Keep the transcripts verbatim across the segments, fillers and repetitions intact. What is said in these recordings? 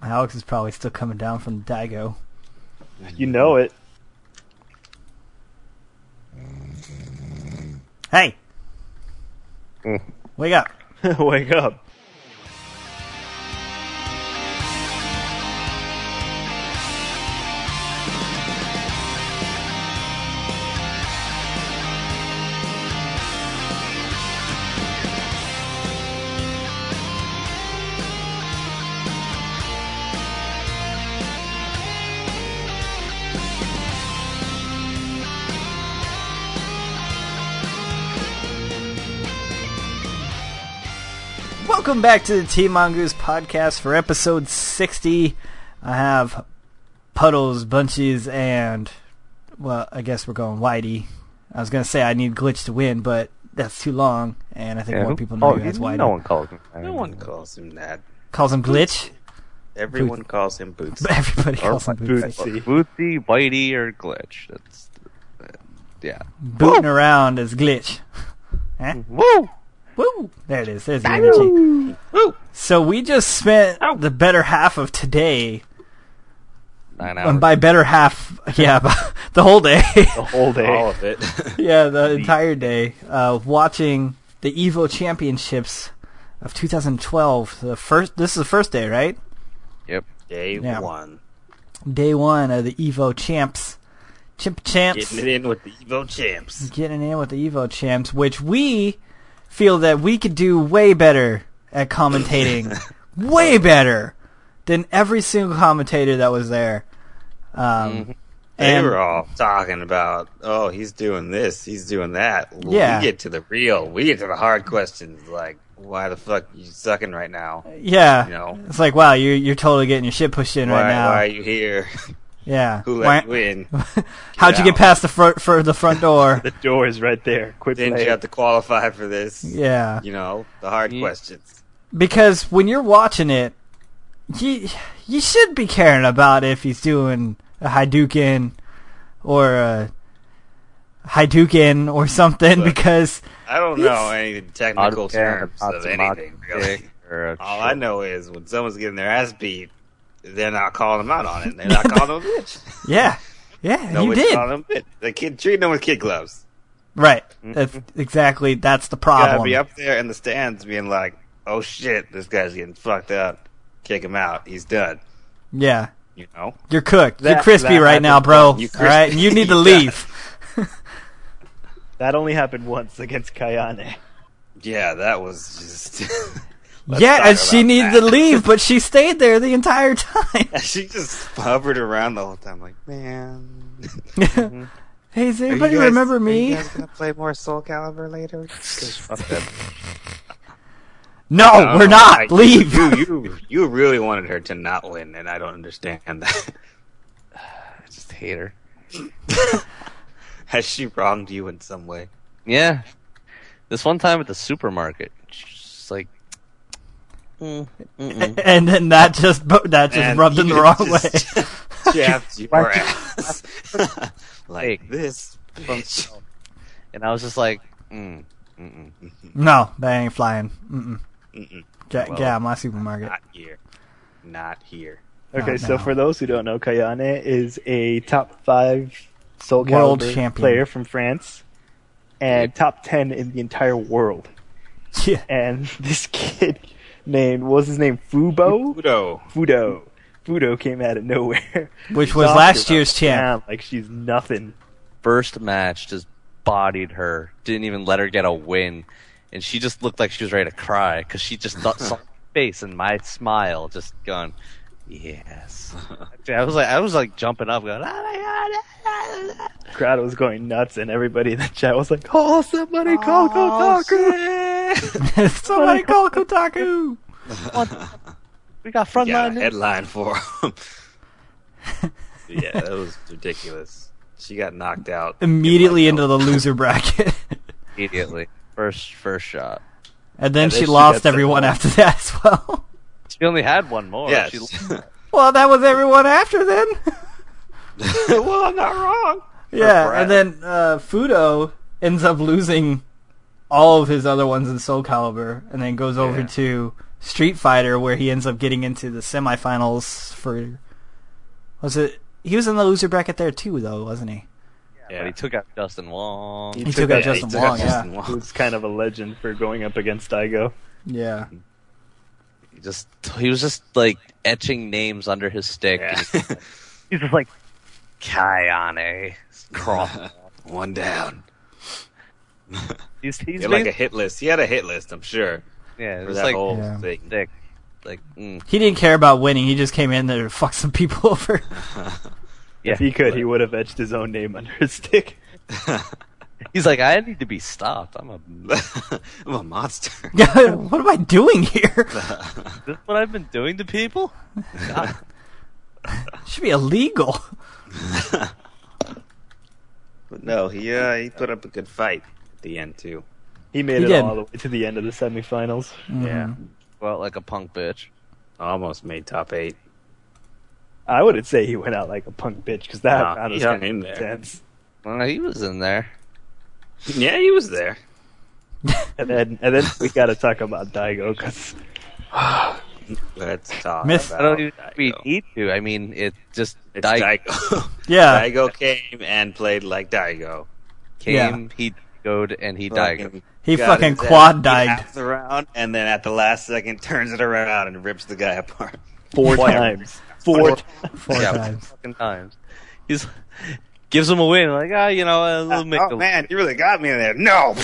Alex is probably still coming down from the Daigo. You know it. Hey! Wake up. Wake up. Welcome back to the Team Mongoose podcast for episode sixty. I have Puddles, Bunchies, and, well, I guess we're going Whitey. I was going to say I need Glitch to win, but that's too long, and I think yeah, more who, people know oh, you as Whitey. No one calls him that. No one calls him that. Calls him Glitch? Everyone Boot. calls him Boots. Everybody calls him Boots. Bootsy. Bootsy, Whitey, or Glitch. That's, uh, yeah. Booting Woo! Around as Glitch. Eh? Woo! Woo! There it is. There's the energy. Woo! So we just spent Ow. the better half of today. Nine hours. And by better half, yeah, the whole day. The whole day. All of it. Yeah, the entire day. Uh, watching the Evo Championships of two thousand twelve. The first. This is the first day, right? Yep. Day yeah. one. Day one of the Evo Champs. Chimp Champs. Getting it in with the Evo Champs. Getting in with the Evo Champs, which we feel that we could do way better at commentating. Way better than every single commentator that was there. Um, mm-hmm. They and, were all talking about, oh, he's doing this, he's doing that. Well, yeah. We get to the real, we get to the hard questions, like, why the fuck are you sucking right now? Yeah. You know? It's like, wow, you're, you're totally getting your shit pushed in why, right now. Why are you here? Yeah. Who let why, you in? How'd you out. get past the front, for the front door? The door is right there. Quit Didn't playing. you have to qualify for this? Yeah. You know, the hard Yeah. questions. Because when you're watching it, you, you should be caring about if he's doing a Hadouken or a Hadouken or something, Look, because I don't know any technical terms Hadouken, of anything, really. Or All I know is when someone's getting their ass beat, they're not calling them out on it. They're not calling them a bitch. yeah, yeah, you Nobody's did. calling them a bitch. The kid treating them with kid gloves. Right. That's exactly, that's the You gotta problem. be up there in the stands being like, oh shit, this guy's getting fucked up. Kick him out. He's done. Yeah. You know? You're cooked. That- You're crispy that right now, happened bro. once. You All right, crispy. you need to Yeah. leave. That only happened once against Kayane. Yeah, that was just... Let's Yeah, talk and she about needed that. to leave, but she stayed there the entire time. She just hovered around the whole time like, man... Hey, does Are you anybody guys- remember Are me? you guys gonna play more Soul Calibur later? Fuck that. No, I we're don't know. not. I- Leave. You, you, you really wanted her to not win, and I don't understand that. I just hate her. Has she wronged you in some way? Yeah. This one time at the supermarket, she's like, mm, mm-mm. And then that just that just And rubbed in the you wrong just way. Jabbed your ass. Like Hey. this bitch. And I was just like, mm, mm-mm. No, that ain't flying. Mm-mm. Mm-mm. Get, Well, get out of my supermarket. Not here. Not here. Okay, Not so now. for those who don't know, Kayane is a top five Soul World Calibur champion. player from France, and top ten in the entire world. Yeah. And this kid named, what was his name? Fubo? Udo. Fudo. Fudo came out of nowhere. Which was Knocked last her year's champ. down Like she's nothing. First match, just bodied her. Didn't even let her get a win. And she just looked like she was ready to cry because she just thought, saw my face and my smile just going, yes. I was like, I was like jumping up, going, oh my god. Crowd was going nuts, and everybody in the chat was like, "Oh, somebody call Kotaku!" Somebody call Kotaku. We got Got a frontline. headline for him. Yeah, that was ridiculous. She got knocked out Immediately in into like, the loser bracket. Immediately. First first shot. And then And she then she lost got everyone sent after that as well. She only had one more. Yes. She, Well, that was everyone after then. Well, I'm not wrong. Yeah, Brad. and then uh, Fudo ends up losing all of his other ones in Soul Calibur, and then goes over Yeah. to Street Fighter where he ends up getting into the semifinals for. Was it? He was in the loser bracket there too, though, wasn't he? Yeah. But he took out Justin Wong. He, he took, took out Justin Wong. Yeah, Justin Wong. Who's kind of a legend for going up against Daigo. Yeah. He just he was just like etching names under his stick. Yeah. He's just like Kayane. Crawl. One down. He's he's he had like a hit list. He had a hit list, I'm sure. Yeah, it for was that like whole yeah. thing. Stick. Like mm. He didn't care about winning. He just came in there to fuck some people over. Yeah, if he could, he would have etched his own name under his stick. He's like, I need to be stopped. I'm a I'm a monster. What am I doing here? Is this what I've been doing to people? God. Should be illegal. But no, he uh, he put up a good fight at the end too. He made He it did. all the way to the end of the semifinals. Mhm. Yeah, Well, like a punk bitch. almost made top eight. I wouldn't say he went out like a punk bitch because that No, round he was hung kind in of there. intense. Well, he was in there. Yeah, he was there. And then, and then we got to talk about Daigo because Let's talk Miss- about I don't even we Daigo. need to. I mean, it just It's Daigo Daigo. Yeah. Daigo came and played like Daigo. came, he Daigoed, and he Daigoed. He got fucking his ass quad beat died. half the round, and then at the last second turns it around and rips the guy apart. four times, four. times. Four yeah, times. fucking times. He's gives him a win. Like, ah, you know, a little make Oh man, you really got me in there. No.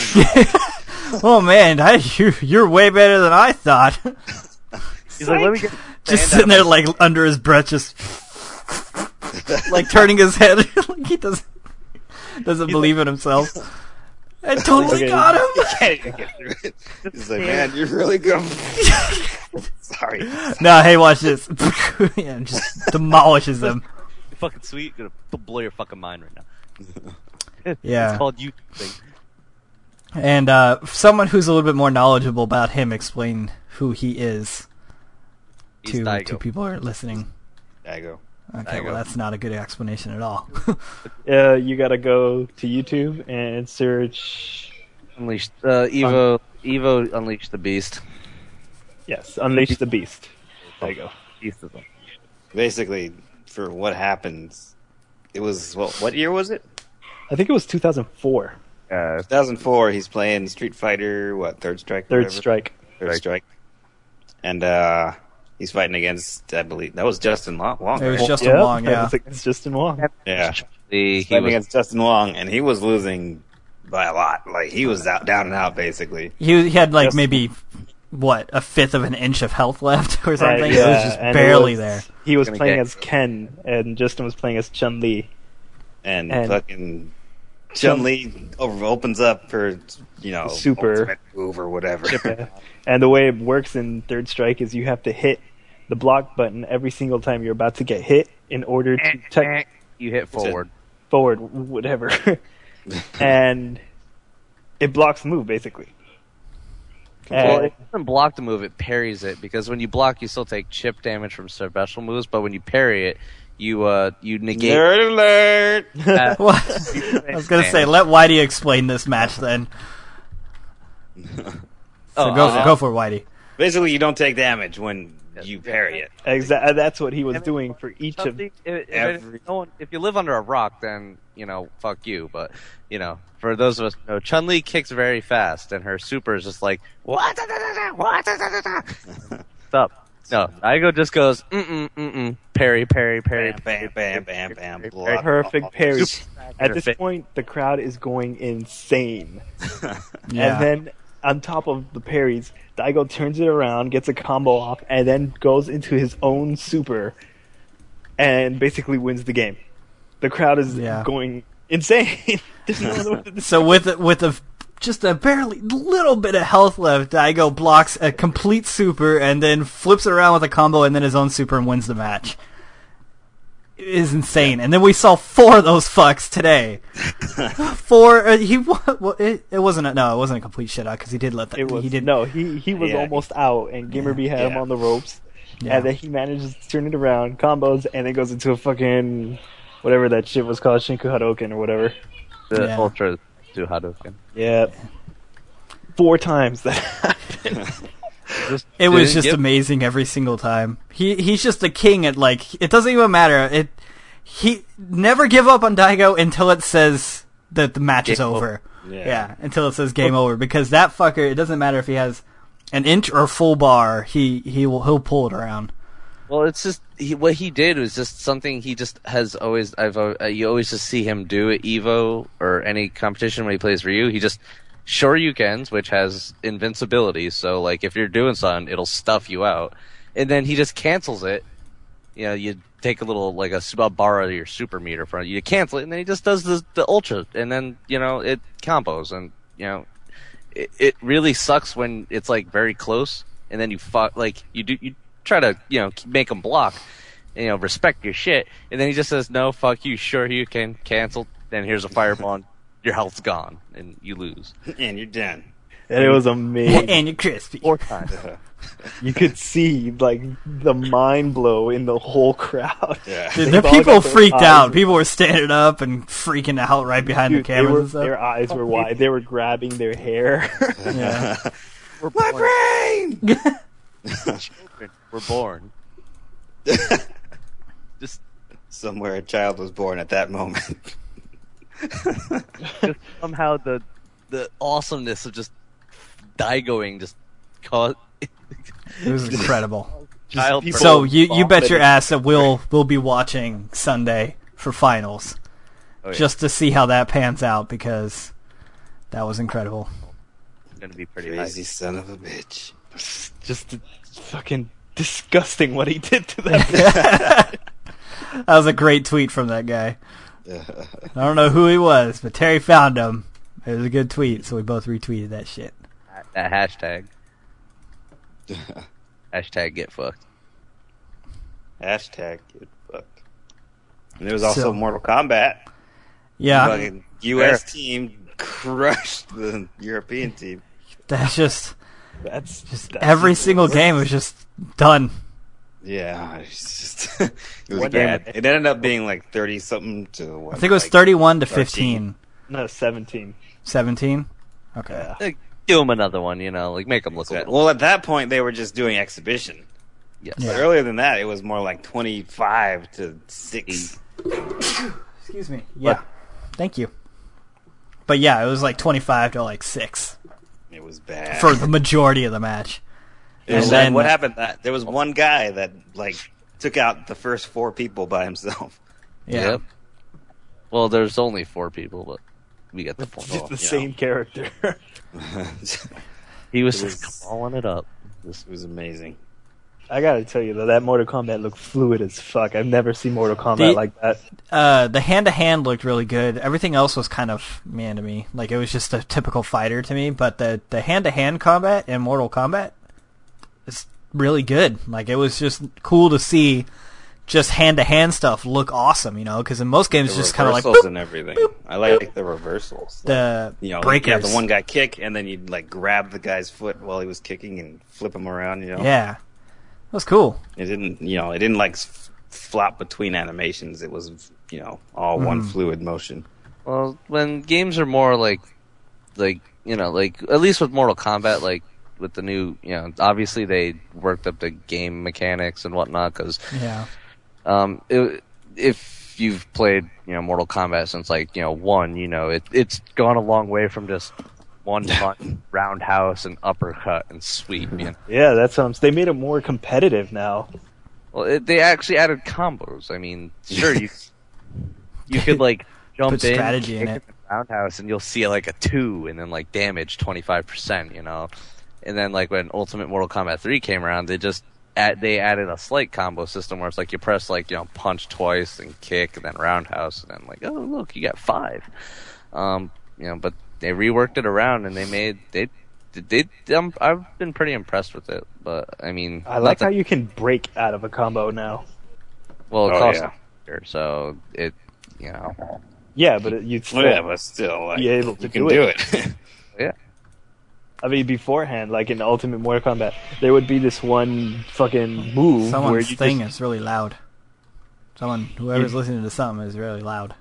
Oh man, I, you, you're way better than I thought. He's like, let me get Just sitting there, like under his breath, just like turning his head, like he doesn't doesn't believe in himself. I totally Okay. got him. He can't even get through it. He's like, man, you're really good. Sorry. No, hey, watch this. Yeah, just demolishes them. fucking sweet. Gonna blow your fucking mind right now. Yeah. It's called you thing. And uh, someone who's a little bit more knowledgeable about him, explain who he is He's to Daigo. to people who are listening. Daigo. Okay, Daigo. well, that's not a good explanation at all. Uh, you got to go to YouTube and search. Unleash uh, Evo. Evo Unleash the Beast. Yes, Unleash the Beast. Daigo. Beast is unleashed. Basically, for what happens, it was well, what year was it? I think it was two thousand four. Uh, two thousand four. He's playing Street Fighter. What third strike? or Third whatever? Strike. Third strike. And uh, he's fighting against, I believe that was Justin Long. Long It was right? Justin Wong, that yeah. was against Justin Wong. yeah. the, He's he fighting was against Justin Long, and he was losing by a lot. Like he was out, down and out, basically. He he had like Justin- maybe what a fifth of an inch of health left or something. And, it was yeah, just and it barely was- there. He was Gonna playing get- as Ken, and Justin was playing as Chun Li. And, And- fucking Chun Li over opens up for you know Super. ultimate move or whatever. Yeah. And the way it works in Third Strike is you have to hit the block button every single time you're about to get hit in order to tech you hit forward. forward, whatever. And it blocks the move, basically. Well, And it doesn't block the move; it parries it. Because when you block, you still take chip damage from special moves, but when you parry it, you uh you negate. Nerd alert! that- What? I was gonna say, let Whitey explain this match then. So Oh, go uh, for, go for it, Whitey. Basically, you don't take damage when you parry it. exa- that's what he was I mean, doing for each of. Something- if, if, every- no one, if you live under a rock, then you know, fuck you. But you know, for those of us who know, Chun Li kicks very fast, and her super is just like what? What? What's up? No, Daigo just goes mm mm mm mm parry parry parry Bam, bam, bam, bam, bam. block. Perfect parry. Super- At this point, the crowd is going insane. Yeah. And then, on top of the parries, Daigo turns it around, gets a combo off, and then goes into his own super and basically wins the game. The crowd is Yeah. going insane. There's no other way to So with with a just a barely little bit of health left, Daigo blocks a complete super and then flips it around with a combo and then his own super and wins the match. It is insane. And then we saw four of those fucks today. Four. Uh, he wa- well, it, it wasn't a, no, it wasn't a complete shit out because he did let that. It was he did no, he he was Yeah. almost out, and Gamerby had him Yeah. on the ropes, Yeah. and then he manages to turn it around, combos, and then goes into a fucking whatever that shit was called, Shinku Hadouken or whatever. The Yeah. Ultra to Hadouken. Yeah, four times that happened. Just It was didn't just give- amazing every single time. He he's just the king at like it doesn't even matter. It he never give up on Daigo until it says that the match is Game over. Yeah. Yeah, until it says game over because that fucker. It doesn't matter if he has an inch or full bar. He he will he'll pull it around. Well, it's just he, what he did was just something he just has always. I've uh, you always just see him do at Evo or any competition when he plays Ryu. He just Shoryukens, which has invincibility. So like if you're doing something, it'll stuff you out, and then he just cancels it. You know, you take a little like a, a bar out of your super meter from you cancel it, and then he just does the the ultra, and then you know it combos, and you know it, it really sucks when it's like very close, and then you fuck like you do you. try to, you know, make him block, and, you know, respect your shit, and then he just says, no, fuck you, sure you can, cancel, then here's a fireball, and your health's gone, and you lose. And you're done. And it was amazing. And you're crispy. Four times. You could see like the mind blow in the whole crowd. Yeah. Dude, They the all people got their freaked eyes- out. People were standing up and freaking out right behind Dude, the they were, cameras and stuff. their eyes were wide. They were grabbing their hair. Yeah. We're My born. brain! Children were born. Just, Somewhere a child was born at that moment. just somehow the the awesomeness of just Daigoing just caused It was incredible. child. people- So you you bet your vomited. ass that we'll we'll be watching Sunday for finals, Oh, yeah. just to see how that pans out because that was incredible. gonna be pretty Crazy nice. son of a bitch. Just fucking disgusting what he did to them. That was a great tweet from that guy. I don't know who he was, but Terry found him. It was a good tweet, so we both retweeted that shit. That hashtag. Hashtag get fucked. Hashtag get fucked. And there was also So- Mortal Kombat. Yeah, Fucking U S team crushed the European team. that's just That's just that's every just single worse. game was just done. Yeah, it's just it was One bad. game- It ended up being like thirty something to what? I think it was like thirty-one to thirteen. fifteen. No, seventeen. seventeen? Okay. Yeah. Like, give him another one, you know, like make him look bad. Well, at that point they were just doing exhibition. Yes. Yeah. But earlier than that, it was more like twenty-five to six. Excuse me. Yeah. Thank you. But yeah, it was like twenty-five to like six It was bad. for the majority of the match. It was and like, then- what happened? That there was one guy that like took out the first four people by himself. Yeah. Yep. Well, there's only four people, but we get the point. Just the yeah. same character. He was, It was- just calling it up. Just, It was amazing. I gotta tell you though, that Mortal Kombat looked fluid as fuck. I've never seen Mortal Kombat The- like that. Uh, the hand-to-hand looked really good. Everything else was kind of man to me. Like, it was just a typical fighter to me. But the, the hand-to-hand combat in Mortal Kombat is really good. Like, it was just cool to see just hand-to-hand stuff look awesome, you know? Because in most games, The it's just kind of like reversals boop, and everything. boop, I like the reversals. the you know, breakers. you have the one guy kick, and then you'd like grab the guy's foot while he was kicking and flip him around. You know, Yeah. It was cool. it didn't. You know, it didn't like f- flop between animations. It was, you know, all one Mm. fluid motion. well, when games are more like, like you know, like at least with Mortal Kombat, like with the new, you know, obviously they worked up the game mechanics and whatnot because Yeah. Um, it, if you've played, you know, Mortal Kombat since like, you know, one, you know, it, it's gone a long way from just one punch, roundhouse, and uppercut and sweep. You know? Yeah, that's what I'm. They made it more competitive now. Well, it, they actually added combos. I mean, sure, you you could like jump Put in, strategy in kick it. the roundhouse, and you'll see like a two, and then like damage twenty-five percent. You know, and then like when Ultimate Mortal Kombat three came around, they just add, they added a slight combo system where it's like you press like, you know, punch twice and kick and then roundhouse, and then like, oh look, you got five. Um, you know, but they reworked it around and they made they they. they um, I've been pretty impressed with it, but I mean, I not like that- how you can break out of a combo now. well, it Oh, costs yeah. extra, so it, you know, Yeah, but it, you'd still Well, yeah, but still, like, be able to you can do do it. it. yeah. I mean, beforehand, like in Ultimate Mortal Kombat, there would be this one fucking move where Someone's you thing just, is really loud. Someone, whoever's Yeah. listening to something is really loud.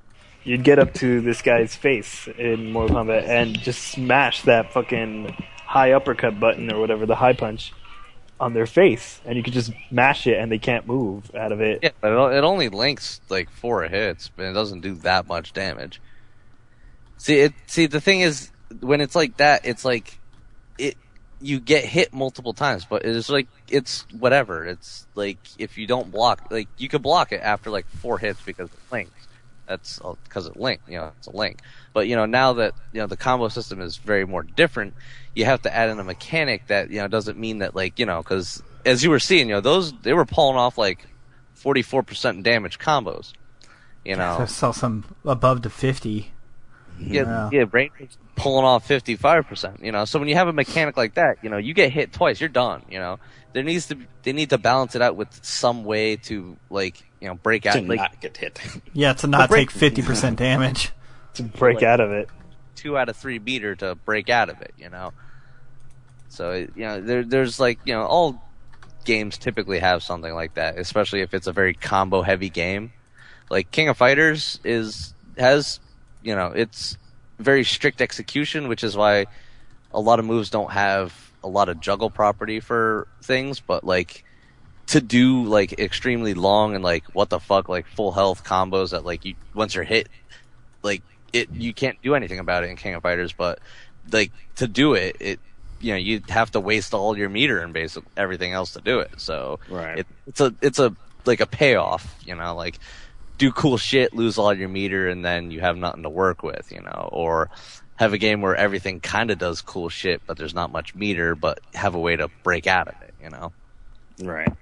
you'd get up to this guy's face in Mortal Kombat and just smash that fucking high uppercut button or whatever, the high punch, on their face, and you could just mash it and they can't move out of it. Yeah, but it it only links like four hits, but it doesn't do that much damage. See, it. See, the thing is, when it's like that, it's like it. You get hit multiple times, but it's like it's whatever. It's like if you don't block, like you could block it after like four hits because it links. That's because it linked, you know, it's a link. But you know, now that you know the combo system is very more different, you have to add in a mechanic that you know doesn't mean that like you know because as you were seeing, you know, those they were pulling off like forty-four percent damage combos. You know, I saw some above to fifty. Yeah, Wow. yeah, Brain was pulling off fifty-five percent. You know, so when you have a mechanic like that, you know, you get hit twice, you're done. You know, there needs to they need to balance it out with some way to like you know break out To like not get hit. Yeah, to not break- take fifty percent damage. To break Like- out of it. two out of three meter to break out of it. You know, so you know there there's like you know all games typically have something like that, especially if it's a very combo heavy game. Like King of Fighters is has you know it's very strict execution, which is why a lot of moves don't have a lot of juggle property for things, but like to do like extremely long and like what the fuck like full health combos that like you once you're hit like it you can't do anything about it in King of Fighters, but like to do it it you know you'd have to waste all your meter and basic everything else to do it. So Right. it, it's a it's a like a payoff, you know, like do cool shit, lose all your meter, and then you have nothing to work with, you know, or have a game where everything kind of does cool shit, but there's not much meter, but have a way to break out of it, you know. Right.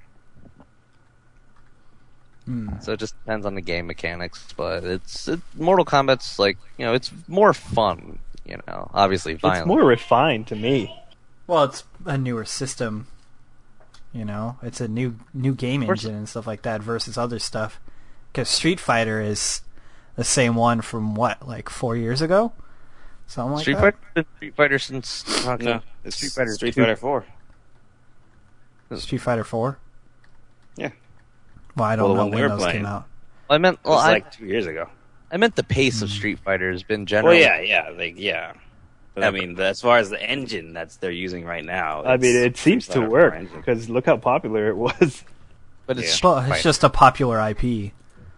So it just depends on the game mechanics, but it's it, Mortal Kombat's like you know it's more fun, you know. Obviously, violent. It's more refined to me. Well, it's a newer system. You know, it's a new new game course. engine and stuff like that versus other stuff. Because Street Fighter is the same one from what, like four years ago, something like Street that. Fighter, been Street Fighter since okay. No, it's Street Fighter Street two. Fighter Four. Street Fighter Four. Yeah. Well, I don't Well, the know one when they were those playing. came out. I meant It well, was I, like two years ago. I meant the pace of Street Fighter has been generally. Well, yeah, yeah, like yeah. But I Ever. mean, as far as the engine that's they're using right now, I mean, it's it seems Street to Fighter work four engine. because look how popular it was. but it's Yeah. Street Well, it's Fighter. just a popular I P.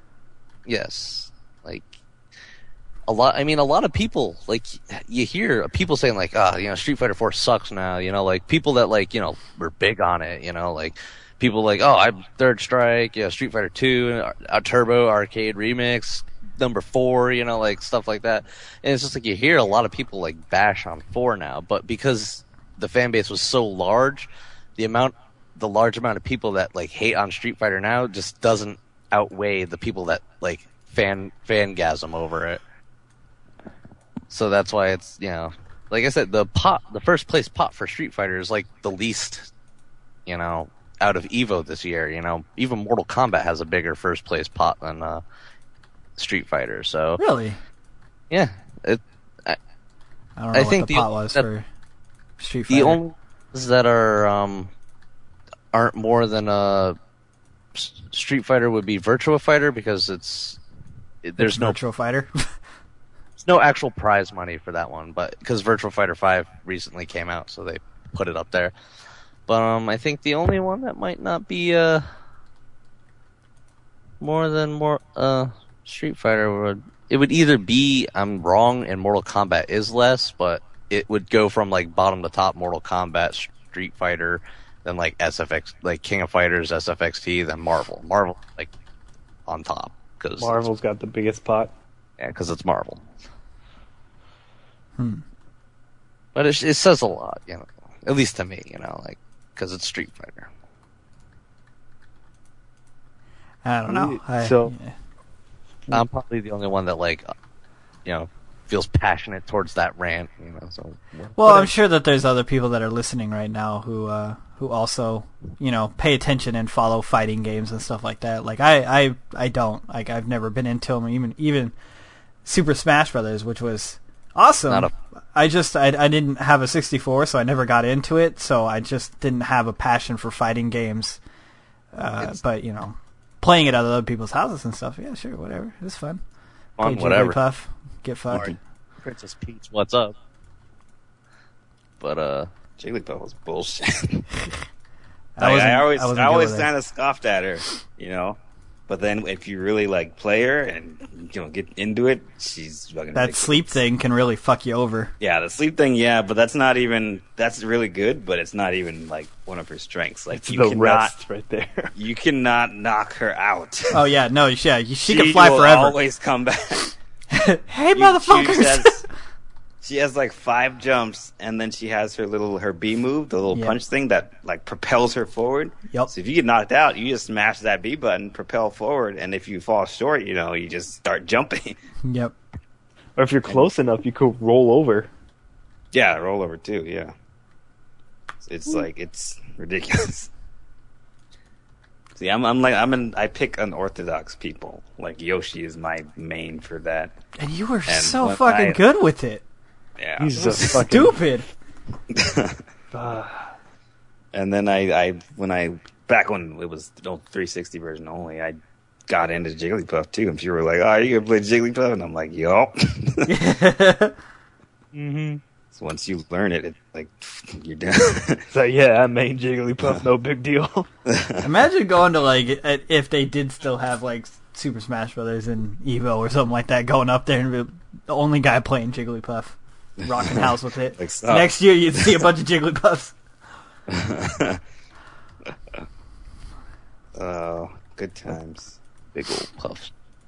Yes, like a lot. I mean, a lot of people like you hear people saying like, "Ah, you know, Street Fighter Four sucks now." You know, like people that like you know were big on it. You know, like people like, "Oh, I'm Third Strike." Yeah, Street Fighter Two, a Turbo Arcade Remix, number four. You know, like stuff like that. And it's just like you hear a lot of people like bash on four now, but because the fan base was so large, the amount, the large amount of people that like hate on Street Fighter now just doesn't outweigh the people that like fan fangasm over it. So that's why it's you know, like I said, the pot, the first place pot for Street Fighter is like the least, you know, out of Evo this year. You know, even Mortal Kombat has a bigger first place pot than uh, Street Fighter. So Really? yeah, it, I, I don't know I what think the the- pot was that- for Street Fighter. the only ones that are um aren't more than a S- Street Fighter would be Virtua Fighter because it's it, there's no Virtual Fighter. there's no actual prize money for that one, but because Virtua Fighter five recently came out, so they put it up there. But um, I think the only one that might not be uh more than more uh Street Fighter would it would either be I'm wrong and Mortal Kombat is less, but it would go from like bottom to top Mortal Kombat, Street Fighter, then like S F X, like King of Fighters, S F X T, then Marvel. Marvel like on top because Marvel's got the biggest pot. yeah, because it's Marvel. Hmm. But it, it says a lot, you know. At least to me, you know, like because it's Street Fighter. I don't know. I, So- yeah. I'm probably the only one that like, uh, you know, feels passionate towards that rant, you know. So Well, I'm sure that there's other people that are listening right now who uh, who also, you know, pay attention and follow fighting games and stuff like that. Like I, I, I don't. Like I've never been into them. Even even Super Smash Brothers, which was awesome. Not a- I just I, I didn't have a sixty-four, so I never got into it. So I just didn't have a passion for fighting games. Uh, It's- but you know, playing it at other people's houses and stuff. Yeah, sure, whatever. It's fun. fun, Play whatever. Jigglypuff, get fucked. Or Princess Peach, what's up? But uh, Jigglypuff was bullshit. I, Like, wasn't, I always, I, wasn't I good always with it. kind of scoffed at her, you know. But then if you really like play her and you know get into it, she's fucking That ridiculous. sleep thing can really fuck you over. Yeah, the sleep thing, yeah, but that's not even that's really good, but it's not even like one of her strengths. Like It's you the cannot, rest right there. you cannot knock her out. Oh yeah, no, yeah, she, she can fly will forever. always come back. Hey, You- motherfuckers! She has, she has like five jumps, and then she has her little her B move, the little Yep. punch thing that like propels her forward. Yep. So if you get knocked out, you just smash that B button, propel forward, and if you fall short, you know, you just start jumping. Yep. Or if you're close enough, you could roll over. Yeah, roll over too. Yeah, it's like it's ridiculous. See, I'm I'm like I'm an I pick unorthodox people. Like Yoshi is my main for that. And you were And so when fucking I- good with it. Yeah, He's just fucking Stupid. Uh, And then I, I when I back when it was the three sixty version only, I got into Jigglypuff too. And people were like, "Oh, you gonna play Jigglypuff?" And I'm like, "Yup." mm-hmm. So once you learn it, it like you're done. So yeah, I main Jigglypuff, no big deal. Imagine going to like uh, if they did still have like Super Smash Brothers and Evo or something like that, going up there and be the only guy playing Jigglypuff, rocking house with it. Like, stop. Next year you'd see a bunch of Jigglypuffs. Oh, good times. Big old puffs.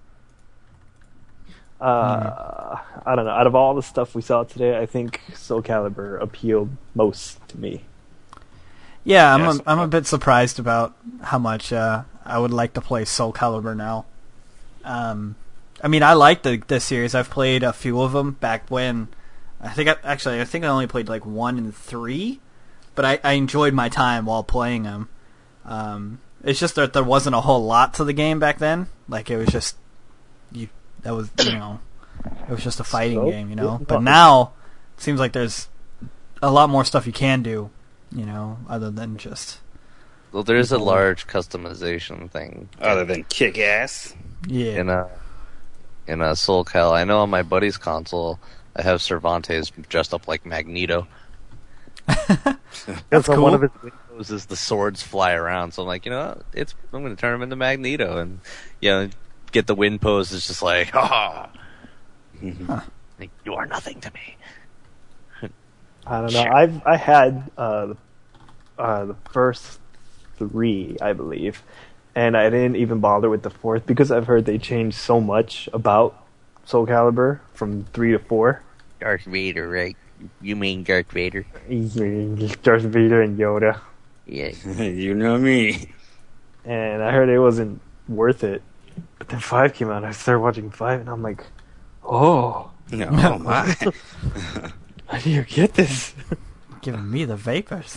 Uh, I don't know. Out of all the stuff we saw today, I think Soul Calibur appealed most to me. Yeah, I'm Yes. a, I'm a bit surprised about how much uh, I would like to play Soul Calibur now. Um, I mean, I like the the series. I've played a few of them back when. I think I, actually I think I only played like one and three, but I, I enjoyed my time while playing them. Um, it's just that there wasn't a whole lot to the game back then. Like it was just you. That was you know, it was just a fighting So, game, you know. yeah, But no. now it seems like there's a lot more stuff you can do, you know, other than just Well, there is a large customization thing Other than kick ass. yeah. in a in a Soul Cal. I know on my buddy's console, I have Cervantes dressed up like Magneto. That's So cool. one of his windows is the swords fly around. So I'm like, you know, it's I'm going to turn him into Magneto, and you know, get the win pose. It's just like, ha, like, you are nothing to me. I don't know. Sure. I've I had uh, uh, the first three, I believe, and I didn't even bother with the fourth because I've heard they changed so much about Soul Calibur from three to four. Darth Vader, right? You mean Darth Vader? Darth Vader and Yoda, Yeah. You know me. and I heard it wasn't worth it. But then five came out, and I started watching five, and I'm like, oh, No, oh my. how do you get this? Giving me the vapors.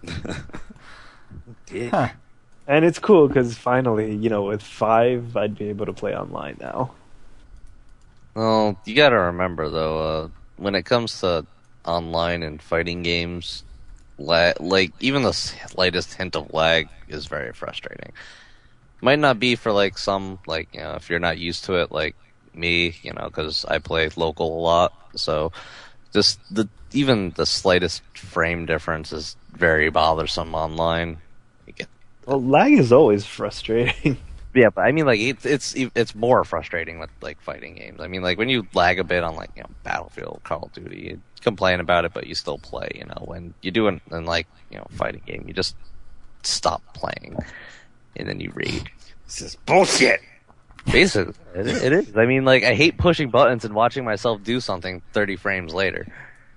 Dick. Huh. And it's cool because finally, you know, with five, I'd be able to play online now. Well, you got to remember though, uh, when it comes to online and fighting games, la- like even the slightest hint of lag is very frustrating. Might not be for like some, like, you know, if you're not used to it, like me, you know, because I play local a lot, so just the even the slightest frame difference is very bothersome online. You get Well, lag is always frustrating. Yeah, but I mean, like it's it's it's more frustrating with like fighting games. I mean, like when you lag a bit on like you know Battlefield, Call of Duty, you complain about it, but you still play. You know, when you do it in like you know fighting game, you just stop playing and then you read. This is bullshit. Basically, it, it is. I mean, like I hate pushing buttons and watching myself do something thirty frames later,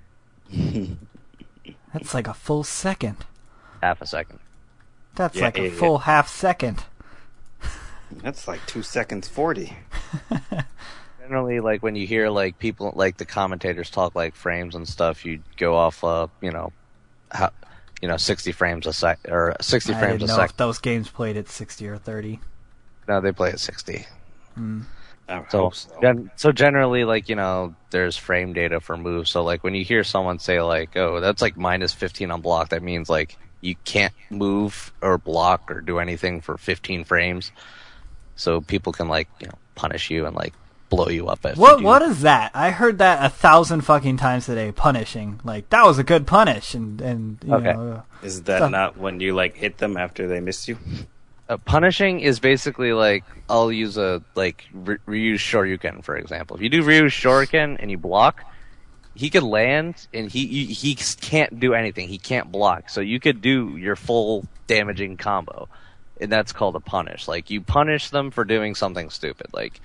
That's like a full second. half a second. That's Yeah, like a idiot. full half second. That's like two seconds forty. Generally, like when you hear like people like the commentators talk like frames and stuff, you go off, uh, you know, how, you know, sixty frames a sec or sixty I frames didn't a know second. if those games played at sixty or thirty. No, they play at sixty. Mm. I So, hope so. gen- so generally, like you know, there's frame data for moves. So, like when you hear someone say like, "Oh, that's like minus fifteen on block," that means like you can't move or block or do anything for fifteen frames. So people can like you know punish you and like blow you up. If What you do. what is that? I heard that a thousand fucking times today. Punishing, like that was a good punish, and and you Okay. know, Is that Stuff. not when you like hit them after they miss you? Uh, punishing is basically like I'll use a like Ry- Ryu's Shoryuken for example. If you do Ryu's Shoryuken and you block, he could land and he he he can't do anything. He can't block. So you could do your full damaging combo, and that's called a punish. Like you punish them for doing something stupid. Like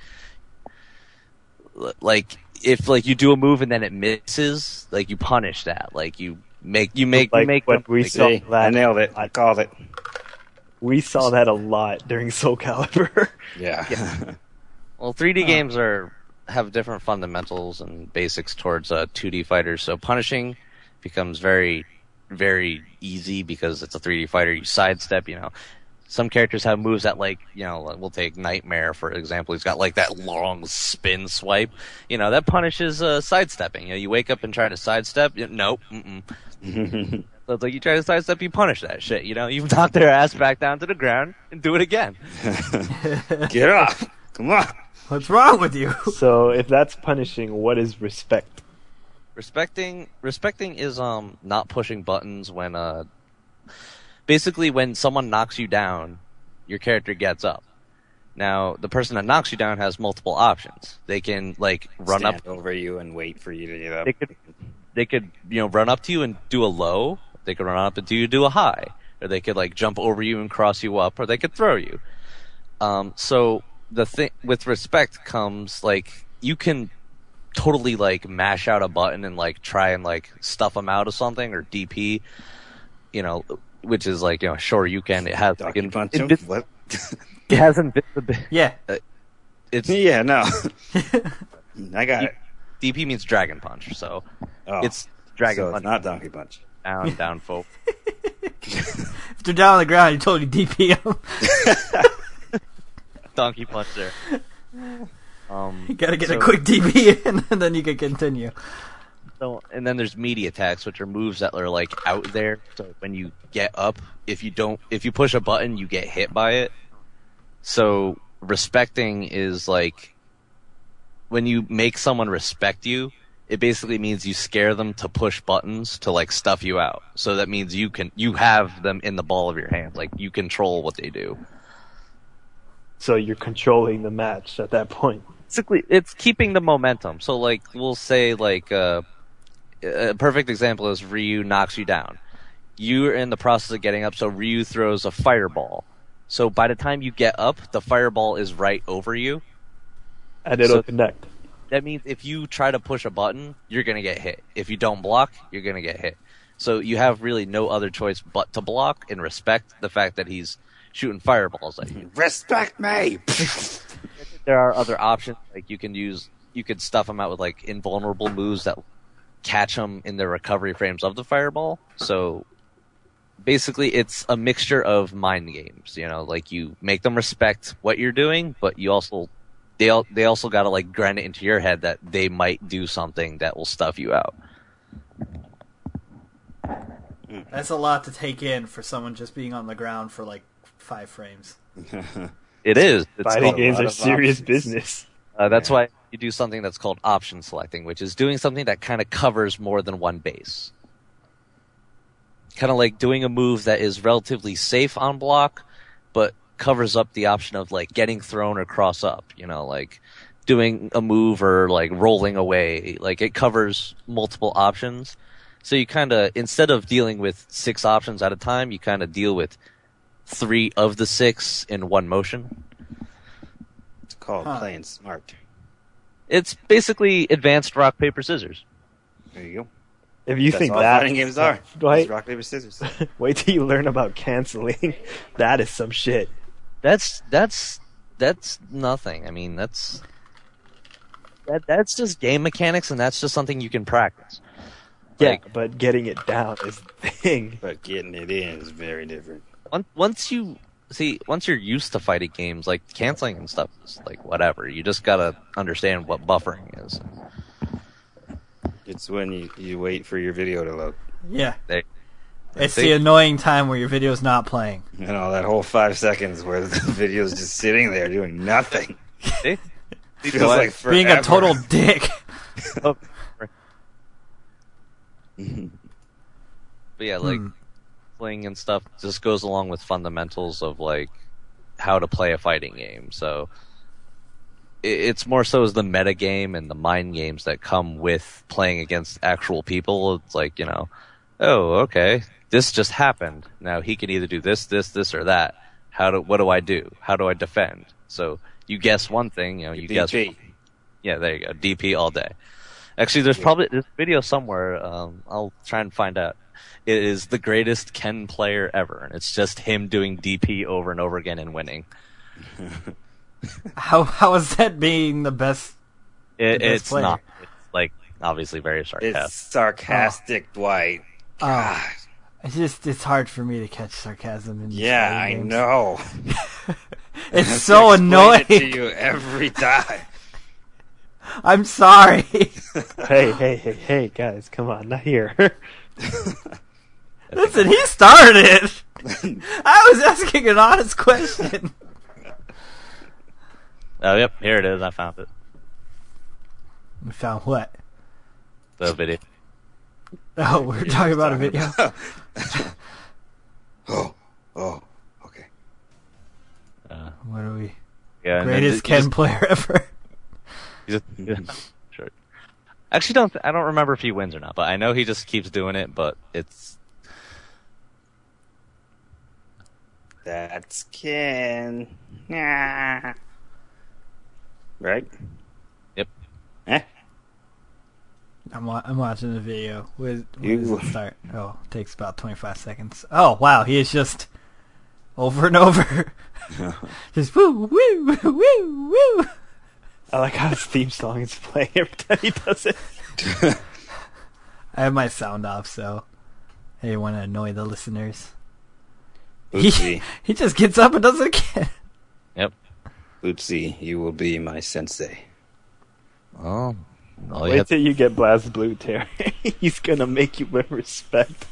like if like you do a move and then it misses, like you punish that. Like you make you make Like you make what them, we like, saw See, I that nailed it. I called it. we saw that a lot during Soul Calibur. Yeah. Well, three D games are have different fundamentals and basics towards uh, two D fighters. So punishing becomes very, very easy because it's a three D fighter. You sidestep. You know, some characters have moves that, like, you know, we'll take Nightmare for example. He's got like that long spin swipe. You know, that punishes uh, sidestepping. You know, you wake up and try to sidestep. You, nope. Mm-mm. So it's like you try to sidestep, you punish that shit. You know, you knock their ass back down to the ground and do it again. Get off! Come on! what's wrong with you? So if that's punishing, what is respect? Respecting respecting is um not pushing buttons when uh basically when someone knocks you down, your character gets up. Now the person that knocks you down has multiple options. They can like run Stand up over you and wait for you to get up. they could they could, you know, run up to you and do a low, they could run up to you and do a high, or they could like jump over you and cross you up, or they could throw you. Um so the thing with respect comes like you can totally like mash out a button and like try and like stuff them out of something or D P, you know, which is like, you know, sure you can. It has like, Donkey inv- punch him? invi- What? it has invisibility. Yeah, It's Yeah, no. I got it. D P means dragon punch, so Oh, it's dragon so punch it's not Donkey Punch. down down forward. if they're down on the ground, you totally D P them. Donkey punch there. Um, You gotta get so- a quick D P in, and then you can continue. So, and then there's media attacks, which are moves that are like out there. So when you get up, if you don't, if you push a button, you get hit by it. So respecting is like when you make someone respect you, it basically means you scare them to push buttons to like stuff you out. So that means you can you have them in the ball of your hand, like you control what they do. So you're controlling the match at that point. Basically, it's keeping the momentum. So, like, we'll say, like, uh, a perfect example is Ryu knocks you down. You're in the process of getting up, so Ryu throws a fireball. So by the time you get up, the fireball is right over you. And it'll So- connect. That means if you try to push a button, you're going to get hit. If you don't block, you're going to get hit. So you have really no other choice but to block and respect the fact that he's shooting fireballs at you. Respect me! There are other options, like you can use, you could stuff them out with like invulnerable moves that catch them in the recovery frames of the fireball. So basically, it's a mixture of mind games. You know, like you make them respect what you're doing, but you also they al- they also got to like grind it into your head that they might do something that will stuff you out. That's a lot to take in for someone just being on the ground for like five frames. It is. It's Fighting called- games lot are of serious options. business. Uh, that's why you do something that's called option selecting, which is doing something that kind of covers more than one base. Kind of like doing a move that is relatively safe on block, but covers up the option of like getting thrown or cross up. You know, like doing a move or like rolling away. Like it covers multiple options. So you kind of, instead of dealing with six options at a time, you kind of deal with three of the six in one motion. It's called Huh. playing smart. It's basically advanced rock, paper, scissors. There you go. If you That's think all that, fighting games are. Wait, It's rock, paper, scissors. wait till you learn about canceling. That is some shit. That's that's that's nothing. I mean, that's that that's just game mechanics, and that's just something you can practice. Yeah, Like, but getting it down is the thing. But getting it in is very different. once once you see, once you're used to fighting games, like canceling and stuff is like whatever. You just gotta understand what buffering is. It's when you, you wait for your video to load. Yeah. They, It's See? the annoying time where your video's not playing. You know, that whole five seconds where the video's just sitting there doing nothing. see? Feels What? like forever. Being a total dick. Oh. But yeah, like Hmm. playing and stuff just goes along with fundamentals of like how to play a fighting game. So it, it's more so as the meta game and the mind games that come with playing against actual people. It's like, you know, oh, okay, this just happened. Now he can either do this, this, this, or that. How do what do I do? How do I defend? So you guess one thing, you know, you guess. D P. Yeah, there you go. D P all day. Actually, there's probably this video somewhere. Um, I'll try and find out. It is the greatest Ken player ever, and it's just him doing D P over and over again and winning. How how is that being the best? It, The best it's player. not. It's like obviously very sarcastic. It's sarcastic, Dwight. God. Oh, it's just it's hard for me to catch sarcasm in these Yeah, I fighting games. know. It's I have so to explain annoying. it to you every time. I'm sorry. Hey, hey, hey, hey, guys, come on, not here. Listen, he started. I was asking an honest question. Oh, yep, here it is. I found it. We found what? The video. Oh, we're talking about a video. oh, oh, okay. Uh, What are we? yeah, and then Greatest you Ken just- player ever. you just- sure. Actually, don't. I don't remember if he wins or not, but I know he just keeps doing it. But it's That's Ken. Yeah. Right? Yep. Eh? I'm wa- I'm watching the video. When, when You- does it start? Oh, it takes about twenty-five seconds. Oh wow, he is just over and over, just woo woo woo woo woo. I like how his theme song is playing every time he does it. I have my sound off, so I didn't want to annoy the listeners. He, Oopsie. he just gets up and does it again. yep. Oopsie, you will be my sensei. Oh, all you Wait have till you get Blast Blue, Terry. He's gonna make you win respect.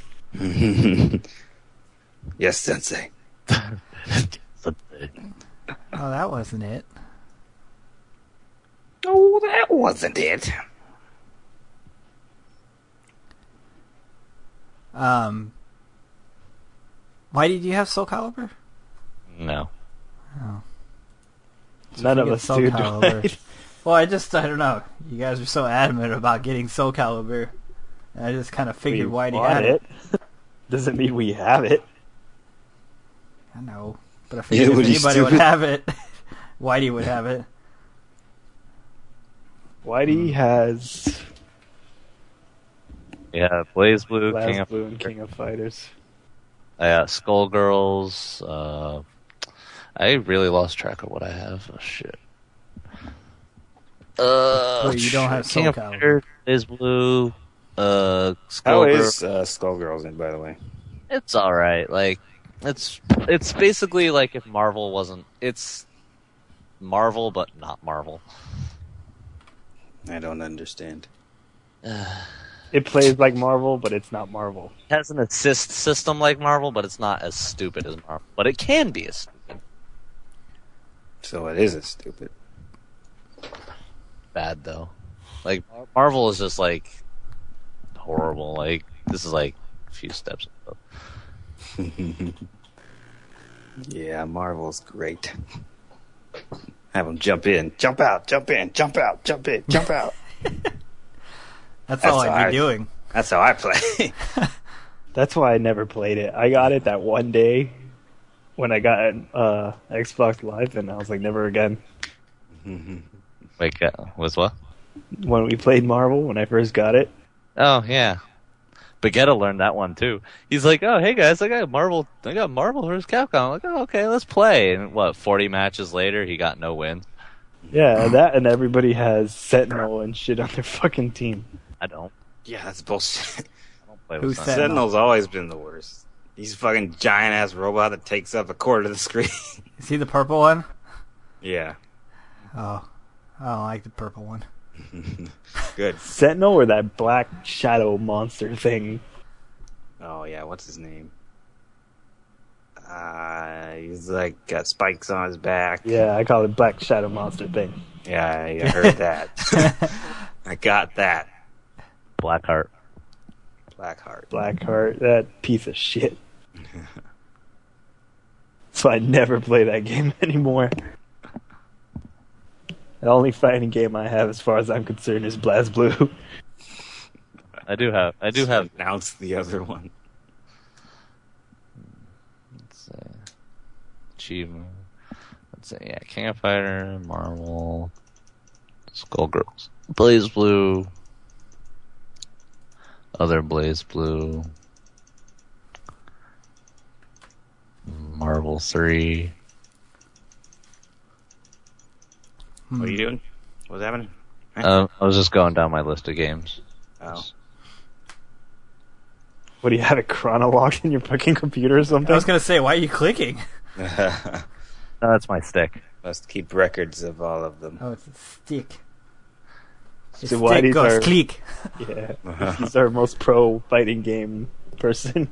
Yes, sensei. Oh, that wasn't it. Oh, that wasn't it. Um, why did you have Soul Calibur? no. None of Forget us Soul do. Calibur. Dwight. Well, I just I don't know. You guys are so adamant about getting Soul Calibur, and I just kind of figured We Whitey bought had it. it. Doesn't mean we have it. I know, but I figured Yeah, if what are you, anybody would stupid? have it, Whitey would have it. Whitey has Yeah, Blaze Blue, Blast King of Blue and King of Fighters. uh, Skullgirls. Uh, I really lost track of what I have. Oh, shit. Uh, Wait, you don't have King Soul of Calibur. Fighters, Blaze Blue, uh, How Skullgirls. is uh, Skullgirls in, by the way? It's all right. Like it's it's basically like if Marvel wasn't. It's Marvel, but not Marvel. I don't understand. It plays like Marvel, but it's not Marvel. It has an assist system like Marvel, but it's not as stupid as Marvel. But it can be as stupid. So it is a stupid. Bad though. Like Marvel is just like horrible. Like this is like a few steps above. Yeah, Marvel's great. Have them jump in, jump out, jump in, jump out, jump in, jump out. That's, That's all I'd all be I- doing. That's how I play. That's why I never played it. I got it that one day when I got uh, Xbox Live, and I was like, never again. Like uh, was what? When we played Marvel, when I first got it, Oh yeah. Bagetta learned that one too. He's like, "Oh, hey guys, I got Marvel. I got Marvel versus Capcom." I'm like, "Oh, okay, let's play." And what? Forty matches later, he got no win. yeah, that and everybody has Sentinel and shit on their fucking team. I don't. Yeah, that's bullshit. I don't play Who with said- Sentinel. Sentinel's always been the worst. He's a fucking giant ass robot that takes up a quarter of the screen. Is he the purple one? Yeah, Oh, I don't like the purple one. good. Sentinel or that black shadow monster thing? Oh yeah, what's his name? Uh, he's like got spikes on his back. Yeah, I call it black shadow monster thing. Yeah, I heard that. I got that. Blackheart. Blackheart. Blackheart, that piece of shit. So I never play that game anymore. The only fighting game I have, as far as I'm concerned, is BlazBlue. I do have. I do have. Announce the other one. Let's say achievement. Let's say yeah, King of Fighter, Marvel, Skullgirls, BlazBlue, other BlazBlue, Marvel three. What are you doing? What's happening? Um, I was just going down my list of games. Oh. What, do you have it chronologed in your fucking computer or something? I was gonna say, why are you clicking? No, that's my stick. Must keep records of all of them. Oh, it's a stick. So Stick why these goes are- click. Yeah, he's our most pro fighting game person.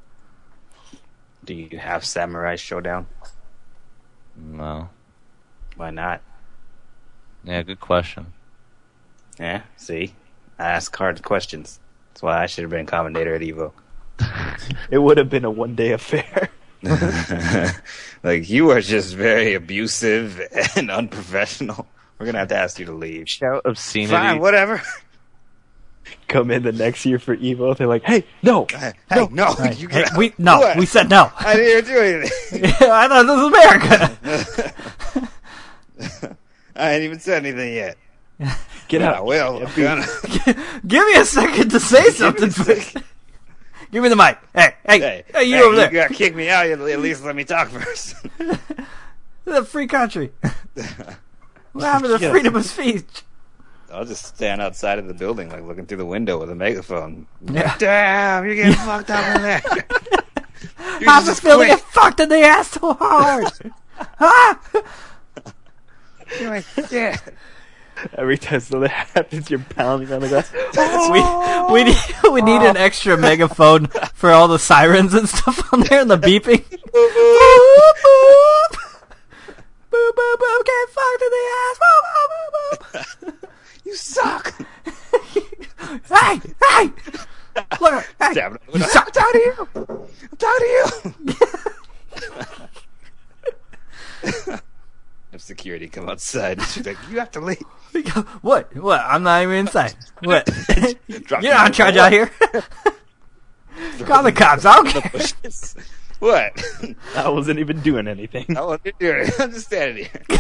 Do you have Samurai Showdown? No. Why not? Yeah, good question. Yeah, see? I ask hard questions. That's why I should have been commentator at Evo. It would have been a one-day affair. Like, you are just very abusive and unprofessional. We're gonna have to ask you to leave. Shout obscenity. Fine, whatever. Come in the next year for Evo, they're like, hey, no, Hey, no. no, Right. you Hey, got- we no, What? we said no. I didn't even do anything. I thought this was America. I ain't even said anything yet. Get Ah, out. well, I'm gonna. Give me a second to say something. Give me the mic. Hey, hey, hey, Hey, you hey, over there. You gotta kick me out. You at least let me talk first. It's a free country. What happened to Yes. freedom of speech? I'll just stand outside of the building, like looking through the window with a megaphone. Yeah. Damn, you're getting fucked up in there. You I'm should just feeling quit. it fucked in the ass so hard. Ah! You're like, yeah. Every time something happens, you're pounding on the glass. We we need we need an extra megaphone for all the sirens and stuff on there and the beeping. Boop, boop. Boop, boop, boop, get fucked in the ass. Boop, boop, boop, boop. You suck. Hey, hey! Look, hey, Damn it. you I'm suck. talking to you. I'm talking to you. If security come outside, she's like, you have to leave. What? What? I'm not even inside. What? Drop You're me not in in charge the out here. Call the cops. I don't the care. bushes. What? I wasn't even doing anything. I want to do it. I'm just standing here.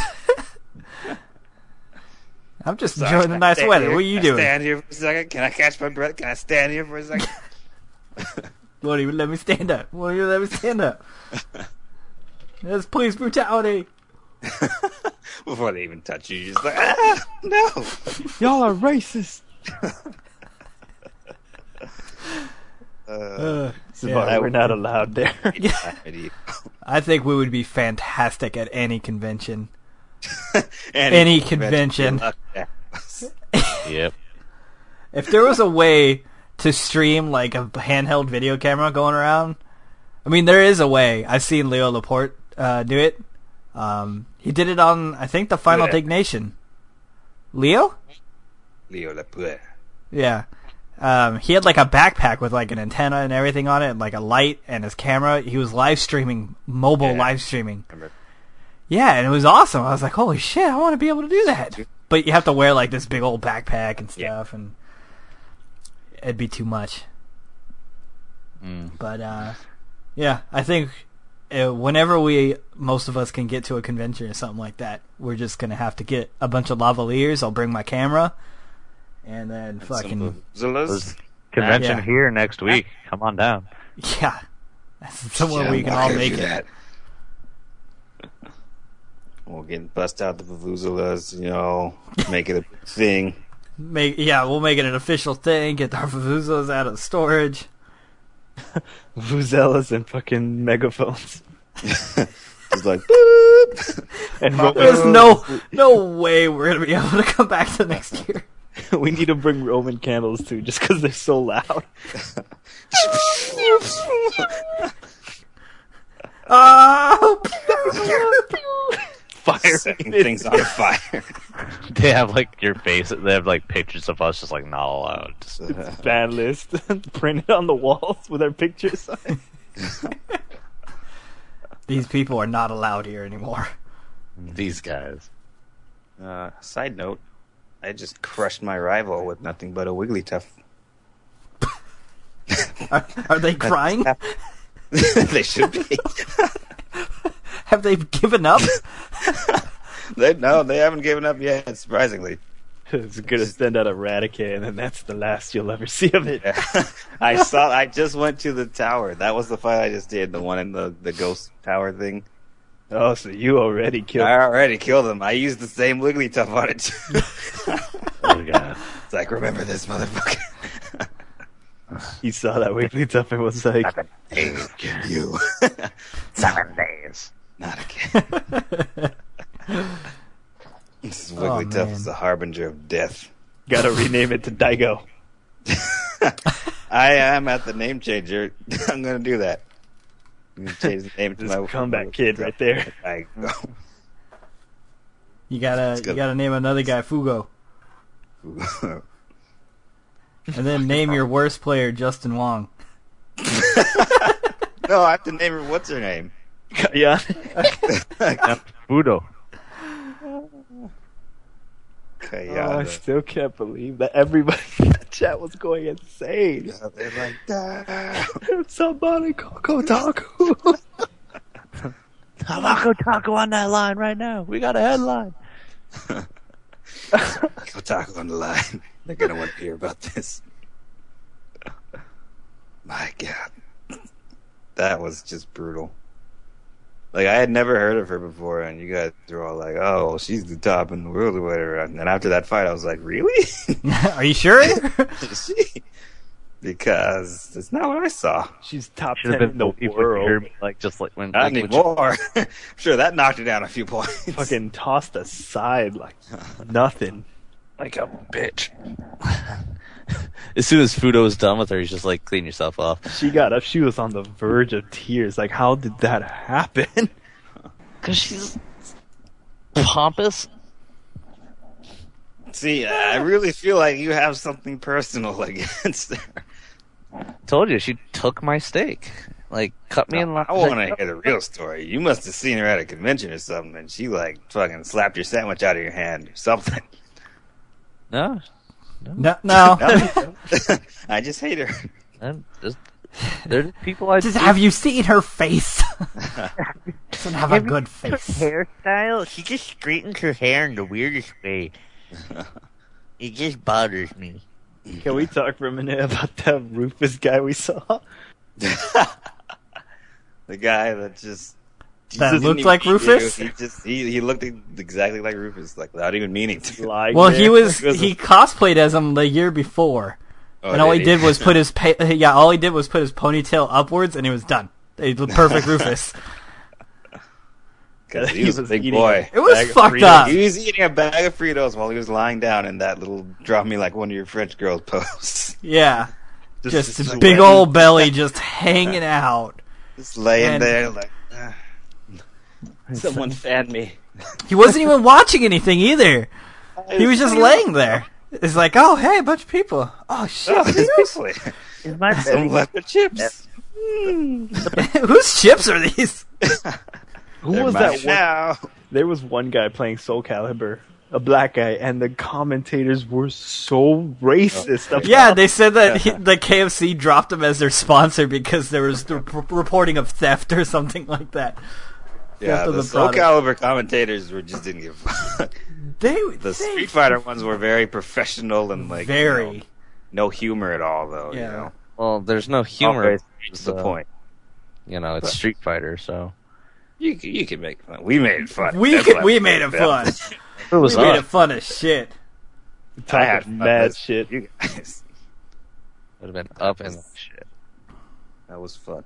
I'm just Sorry, enjoying can the I nice stand weather. here? What are you Can I doing? Stand here for a second. Can I catch my breath? Can I stand here for a second? Won't even let me stand up. Won't even let me stand up. That's police brutality. Before they even touch you, you're just like, ah, no. Y'all are racist. Uh, Uh, This is yeah. why we're not allowed there. Any, I think we would be fantastic at any convention. Any convention. Yep. If there was a way to stream like a handheld video camera going around, I mean, there is a way. I've seen Leo Laporte uh, do it. Um, he did it on, I think, the Final Yeah. Dignation. Leo? Leo Lapointe. Yeah. Um, he had like a backpack with like an antenna and everything on it, and like a light and his camera. He was live streaming, mobile Yeah. live streaming. Remember? Yeah, and it was awesome. I was like, holy shit, I want to be able to do that. But you have to wear like this big old backpack and Yeah. stuff, and it'd be too much. Mm. But uh, yeah, I think uh, whenever we, most of us can get to a convention or something like that, we're just gonna have to get a bunch of lavaliers. I'll bring my camera, and then fucking Zullas. Convention Yeah. here next week. Come on down. yeah, that's somewhere Yeah, we I'm can not all gonna make do it. that. We'll get bust out the vuvuzelas, you know, make it a thing. Make yeah, we'll make it an official thing. Get our vuvuzelas out of storage. Vuzelas and fucking megaphones. Just like, boop. And Pop Roman- There's no no way we're gonna be able to come back the next year. we need to bring Roman candles too, just because they're so loud. Oh, Fire. Setting things on fire. They have like your face. They have like pictures of us, just like not allowed. Just, Ban list printed on the walls with our pictures on it. These people are not allowed here anymore. these guys. Uh, side note, I just crushed my rival with nothing but a Wigglytuff. Are, are they crying? They should be. Have they given up? they, no, they haven't given up yet, surprisingly. It's gonna send out Eradicate, and then that's the last you'll ever see of it. Yeah. I saw. I just went to the tower. That was the fight I just did. The one in the, the ghost tower thing. Oh, so you already killed I already killed him. I used the same Wigglytuff on it too. Oh god. It's like, remember this, motherfucker. He saw that Wigglytuff and was like, Hey, you. Seven days. Not again. This is Oh, Wigglytuff man. is the harbinger of death. gotta rename it to Daigo. I am at the name changer. I'm gonna do that. I'm gonna change the name to This my comeback kid right there. I go. You gotta, good. you gotta name another guy Fugo, and then name your worst player Justin Wong. No, I have to name her. What's her name? Yeah. Fudo. Oh, I Kayada. still can't believe that everybody in the chat was going insane. They're like, "Ah." Somebody call Kotaku. Taco Taco on that line right now. We got a headline. Kotaku on the line. They're gonna want to hear about this. My God, that was just brutal. Like, I had never heard of her before, and you guys were all like, "Oh, well, she's the top in the world," or whatever. And then after that fight, I was like, "Really? Are you sure? Is she?" Because that's not what I saw. She's top Should have ten been in the people who hear world. me, like just like when Not like, when anymore. Sure, that knocked her down a few points. Fucking tossed aside like nothing. like a bitch. As soon as Fudo was done with her, he's just like, clean yourself off. She got up. She was on the verge of tears. Like, how did that happen? Because she's pompous. See, I really feel like you have something personal against her. Told you, she took my steak. Like, cut me in line. I want to hear the real story. You must have seen her at a convention or something, and she like fucking slapped your sandwich out of your hand or something. No. No, no. I just hate her. I'm just, there's people I Just have you seen her face? Doesn't have a good face. hairstyle. She just straightens her hair in the weirdest way. It just bothers me. Can we talk for a minute about that Rufus guy we saw? The guy that just That didn't looked even like need Rufus? to. He just he, he looked exactly like Rufus, like without even meaning to. Lying Well, there. he was It was he a- cosplayed as him the year before, Oh, and all he he? did was put his pa- yeah, all he did was put his ponytail upwards, and it was done. It was perfect Rufus. 'Cause he He was a was big eating boy. It was Bag of fucked Fritos. up. He was eating a bag of Fritos while he was lying down in that little "drop me like one of your French girls" pose. Yeah, just, just a big sweating. old belly just hanging out. Just laying And- there like, ah. Someone fan me. He wasn't even watching anything either. He was just laying there. It's like, oh hey, a bunch of people. Oh shit, Oh, who's, seriously. Is my Some left the chips. whose chips are these? Who They're was mine that one? now. There was one guy playing Soul Calibur, a black guy, and the commentators were so racist. about- Yeah, they said that he, the K F C dropped him as their sponsor because there was the r- reporting of theft or something like that. Yeah, Theft of the the Soul product. Calibur commentators were just didn't give a fuck. They, The they Street Fighter ones were very professional and like very. you know, no humor at all though. Yeah. You know, Well, there's no humor. Always to the so, point. You know, it's Street Fighter, so. You c- you can make it fun. We made it fun. We That's could, what we I'm made it about. fun. It was We made fun. it fun as shit. I Talking had fun. mad That's- shit. You guys, Would have been up in that shit. that was fun.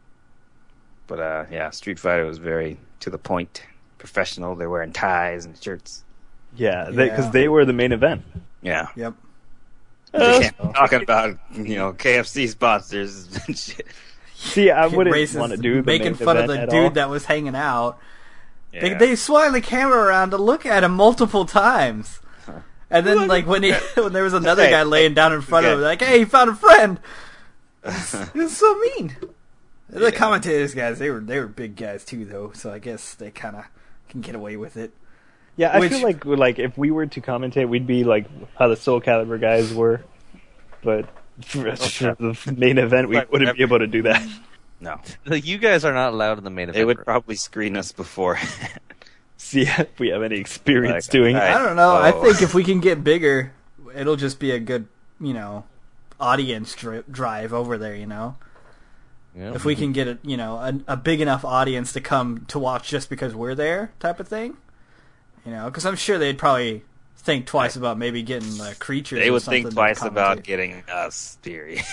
But uh, yeah, Street Fighter was very to the point, professional. They're wearing ties and shirts. Yeah, because they, Yeah. 'cause they were the main event. Yeah, Yep. they can't be talking about you know K F C sponsors and shit. See, I wouldn't Racist, want to do the making main fun of event the at dude all. that was hanging out. They, Yeah. they swung the camera around to look at him multiple times. And then, like, when he when there was another Okay. guy laying down in front of him, Okay. like, hey, he found a friend. It was so mean. The commentators guys, they were they were big guys too, though. So I guess they kind of can get away with it. Yeah, I Which- feel like like if we were to commentate, we'd be like how the Soul Calibur guys were, but for, for the main event, we Like, wouldn't be able to do that. No, Like, you guys are not allowed in the main event. they would room. probably screen us before. See if we have any experience Like, doing it. alright. I don't know. I Oh. think if we can get bigger, it'll just be a good, you know, audience dri- drive over there. You know, Yeah. if we can get a you know a, a big enough audience to come to watch just because we're there, type of thing. You know, because I'm sure they'd probably think twice about maybe getting the creatures. They or would something think to twice about commentate. getting us, theory.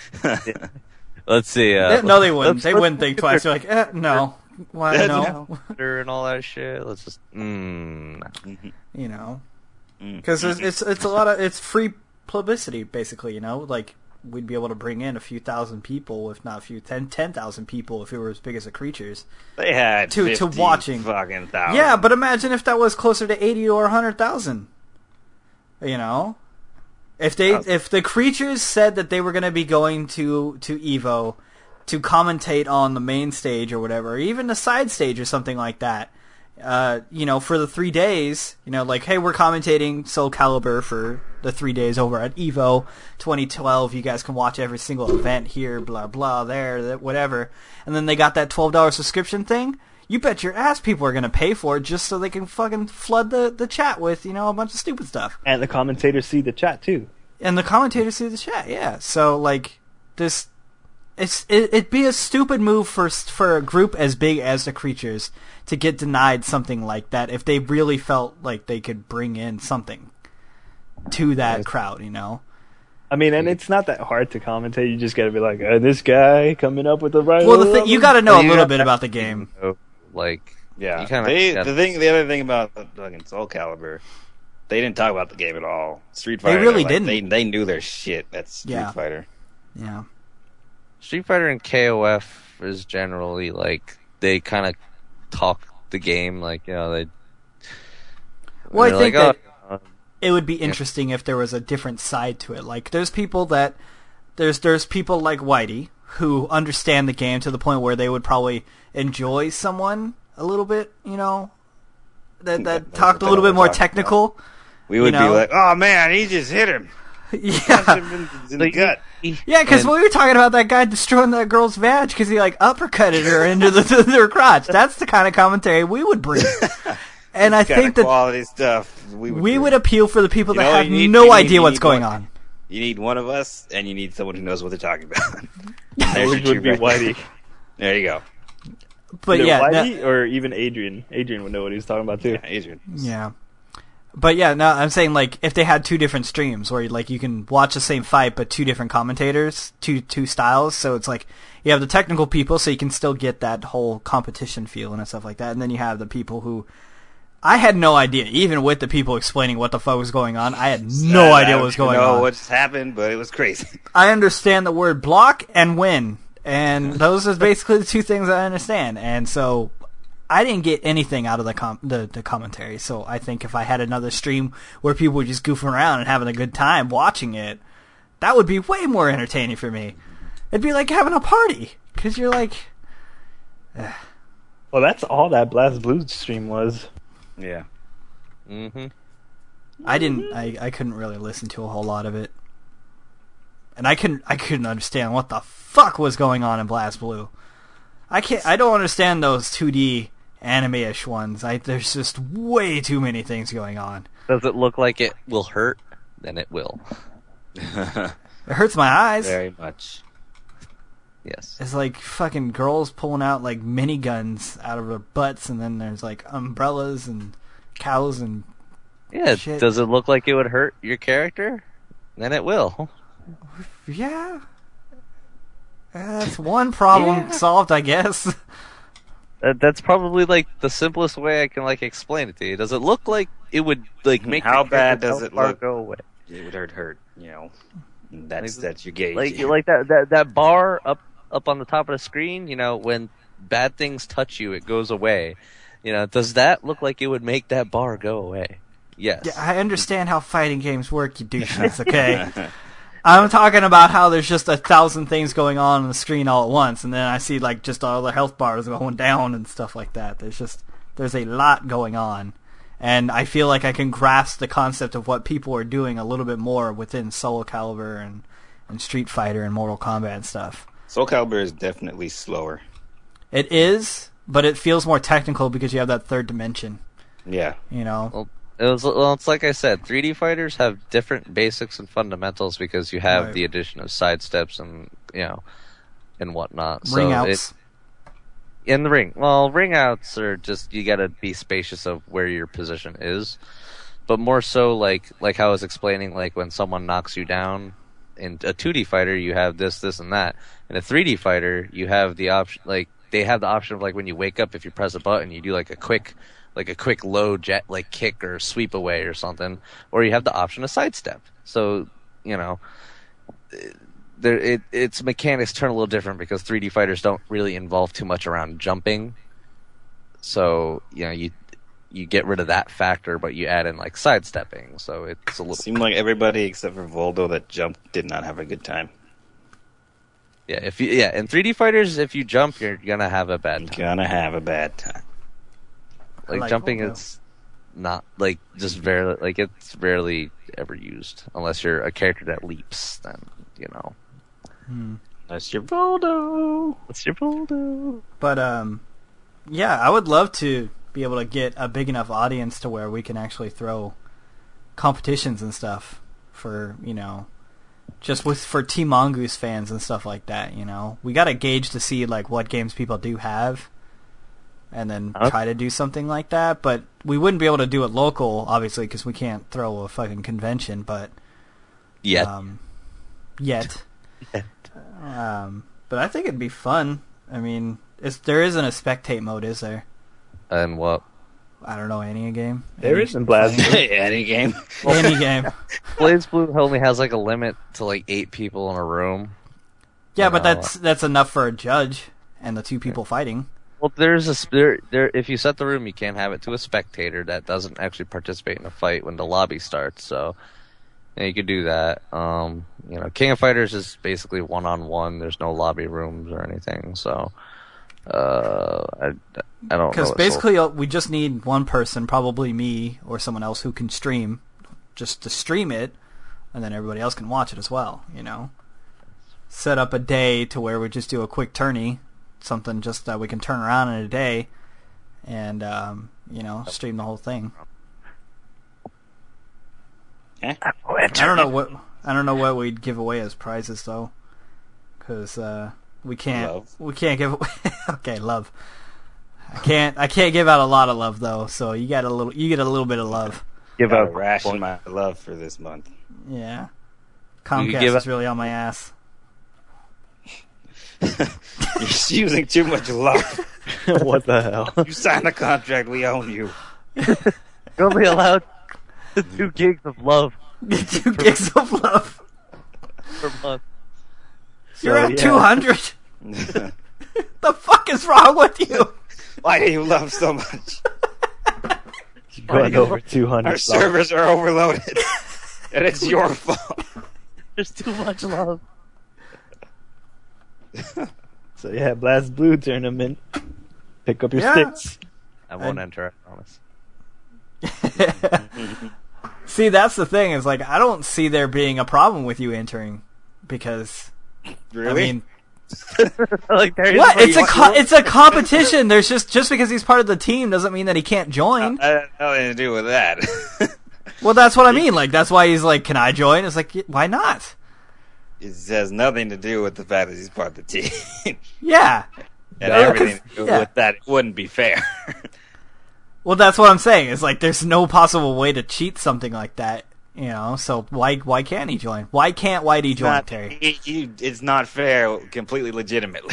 Let's see. Uh, They- no, they wouldn't. let's- They let's wouldn't think look twice. at They're like, eh, no, why Yeah, no? Twitter and all that shit. Let's just. Mm. You know, Mm. because it's, it's it's a lot of it's free publicity basically. You know, like we'd be able to bring in a few thousand people, if not a few ten ten thousand people, if it were as big as the creatures. They had To- to fifty watching. fucking thousand. Yeah, but imagine if that was closer to eighty or a hundred thousand. You know, if they Oh. if the creatures said that they were going to be going to to Evo to commentate on the main stage or whatever, or even the side stage or something like that. Uh, you know, for the three days, you know, like, hey, we're commentating Soul Calibur for the three days over at Evo twenty twelve. You guys can watch every single event here, blah, blah, there, that, whatever. And then they got that twelve dollars subscription thing. You bet your ass people are going to pay for it just so they can fucking flood the, the chat with, you know, a bunch of stupid stuff. And the commentators see the chat too. And the commentators see the chat, yeah. So, like, this... It's it, it'd be a stupid move for for a group as big as the creatures to get denied something like that if they really felt like they could bring in something to that crowd, you know. I mean, and it's not that hard to commentate. You just gotta be like, uh, this guy coming up with the right. Well, the thing, you got to know Well, a you little got bit that- about the game. Like, Yeah, you kinda they, got- the thing, the other thing about fucking Soul Calibur, they didn't talk about the game at all. Street Fighter, really they're like, didn't. They they knew their shit. That's Street Yeah. Fighter. Yeah. Street Fighter and K O F is generally like they kind of talk the game, like, you know, they. Well, I they're think like, that oh, uh, it would be interesting if there was a different side to it. Like, there's people that there's there's people like Whitey who understand the game to the point where they would probably enjoy someone a little bit, you know, that that That's talked a what little they bit more were talking technical. We would You know? be like, "Oh man, he just hit him. Yeah. Punched him in, in the like, gut." Yeah, because and- we were talking about that guy destroying that girl's vag because he like uppercutted her into the to their crotch. That's the kind of commentary we would bring, and I Kind think of that quality stuff. We would. we bring. would appeal for the people You that know, have you need- no you need- idea you what's need going one- on. You need one of us, and you need someone who knows what they're talking about. Which would be Whitey. There you go. But Either yeah, no- Whitey or even Adrian. Adrian would know what he was talking about too. Yeah, Adrian. yeah. But yeah, no, I'm saying like if they had two different streams where like you can watch the same fight but two different commentators, two two styles. So it's like you have the technical people, so you can still get that whole competition feel and stuff like that, and then you have the people who. I had no idea, even with the people explaining what the fuck was going on. I had no I idea don't what was going know on. what's happened, but it was crazy. I understand the word block and win, and those are basically the two things I understand. And so I didn't get anything out of the com- the, the commentary. So I think if I had another stream where people were just goofing around and having a good time watching it, that would be way more entertaining for me. It'd be like having a party because you're like, Well, that's all that Blast Blue stream was. Yeah. mm-hmm. I didn't, I, I couldn't really listen to a whole lot of it, and I couldn't, I couldn't understand what the fuck was going on in Blast Blue. I can't, I don't understand those two D anime-ish ones. I, there's just way too many things going on. Does it look like it will hurt? Then it will. It hurts my eyes. Very much. Yes. It's like fucking girls pulling out like miniguns out of their butts, and then there's like umbrellas and cows and Yeah. Shit. Does it look like it would hurt your character? Then it will. yeah. Uh, That's one problem Yeah. solved, I guess. That, that's probably like the simplest way I can like explain it to you. Does it look like it would like make How your bad character's does health it bar look? go away? It would hurt, hurt. You know, that's Like- that's your gauge. Like like that, that that bar up up on the top of the screen. You know, when bad things touch you, it goes away. You know, does that look like it would make that bar go away? Yes. Yeah, I understand how fighting games work, you douches, okay? I'm talking about how there's just a thousand things going on on the screen all at once, and then I see like just all the health bars going down and stuff like that. There's just there's a lot going on, and I feel like I can grasp the concept of what people are doing a little bit more within Soul Calibur and, and Street Fighter and Mortal Kombat and stuff. Soul Calibur is definitely slower. It is, but it feels more technical because you have that third dimension. Yeah. You know? Well, it was, well, it's like I said, three D fighters have different basics and fundamentals because you have Right. the addition of side steps and, you know, and whatnot. Ring so outs. It, in the ring. Well, ring outs are just, you gotta be spacious of where your position is. But more so like, like how I was explaining, like when someone knocks you down, in a two D fighter, you have this, this, and that. In a three D fighter, you have the option, like, they have the option of, like, when you wake up, if you press a button, you do, like, a quick, like, a quick low jet, like, kick or sweep away or something. Or you have the option of sidestep. So, you know, there, it, its mechanics turn a little different because three D fighters don't really involve too much around jumping. So, you know, you, you get rid of that factor, but you add in, like, sidestepping. So it's a little... It seemed like everybody except for Voldo that jumped did not have a good time. Yeah, if you yeah, in three D fighters, if you jump, you're gonna have a bad time. Gonna have a bad time. Like, like jumping Voldo. is not like just very like it's rarely ever used unless you're a character that leaps. Then you know. Hmm. That's your Voldo. What's your Voldo? But um, yeah, I would love to be able to get a big enough audience to where we can actually throw competitions and stuff for, you know, just with for Team Mongoose fans and stuff like that. You know, we got to gauge to see like what games people do have, and then Huh? try to do something like that. But we wouldn't be able to do it local, obviously, because we can't throw a fucking convention. But Yet. um, yet. Um, but I think it'd be fun. I mean, it's, there isn't a spectate mode, is there? And what? I don't know, any game? There Any- isn't BlazBlue. Any game. Any game. BlazBlue only has like a limit to like eight people in a room. Yeah, but No. that's that's enough for a judge and the two people fighting. Well, there's a sp- there, there. If you set the room, you can't have it to a spectator that doesn't actually participate in a fight when the lobby starts. So, yeah, you could do that. Um, you know, King of Fighters is basically one on one. There's no lobby rooms or anything. So, uh, I, I don't know. Because what basically, uh, we just need one person, probably me or someone else who can stream, just to stream it, and then everybody else can watch it as well. You know, set up a day to where we just do a quick tourney, something just that we can turn around in a day, and um, you know, stream the whole thing. Eh? I don't know what I don't know what we'd give away as prizes though, because uh, we can't Love. we can't give away. Okay, love. I can't I can't give out a lot of love though, so you got a little you get a little bit of love. Give Gotta out ration my love for this month. Yeah, You Comcast give is a- really on my ass. You're using too much love. what the hell? You signed a contract, we own you. You're only allowed two gigs of love Two gigs of love. per month. You're So, at yeah. two hundred. The fuck is wrong with you? Why do you love so much? Going over two Our hundred. servers are overloaded. And it's your fault. There's too much love. So yeah, BlazBlue tournament. Pick up your Yeah. sticks. I won't I- enter, I promise. See, that's the thing. Is like I don't see there being a problem with you entering because Really? I mean, like, there is what? no- It's a co- it's a competition. There's just just because he's part of the team doesn't mean that he can't join. I have nothing to do with that. Well, that's what I mean. Like that's why he's like, "Can I join?" It's like, why not? It has nothing to do with the fact that he's part of the team. Yeah. and Yeah, everything 'cause- to do yeah. with that. It wouldn't be fair. Well, that's what I'm saying. It's like there's no possible way to cheat something like that. You know, so why why can't he join? Why can't Whitey join, Not- Terry? it- you- it's not fair completely legitimately.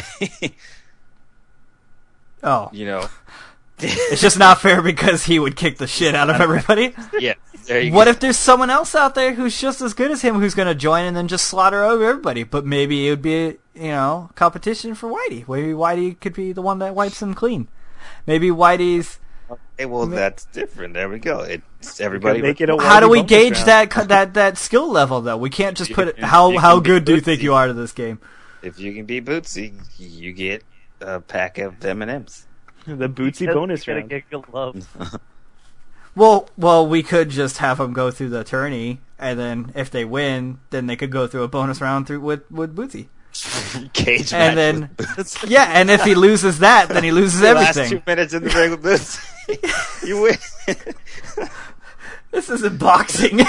Oh, you know? it's just not fair because he would kick the shit out of everybody. Yeah. There you What go. if there's someone else out there who's just as good as him who's going to join and then just slaughter over everybody? But maybe it would be, you know, competition for Whitey. Maybe Whitey could be the one that wipes him clean. Maybe Whitey's Okay, well, that's different. There we go. It's everybody. Make it a How do Whitey we bonus gauge round. that that that skill level though? We can't just You put it. can- How you how can be good do you think Bootsy. you are to this game? If you can be Bootsy, you get a pack of M and M's. The Bootsy Just bonus gonna round. get your love. Well, well, we could just have them go through the tourney, and then if they win, then they could go through a bonus round through with with Bootsy. Cage And match then- with Bootsy. Yeah, and if he loses that, then he loses The last everything. two minutes in the ring with Bootsy, you win. This isn't boxing.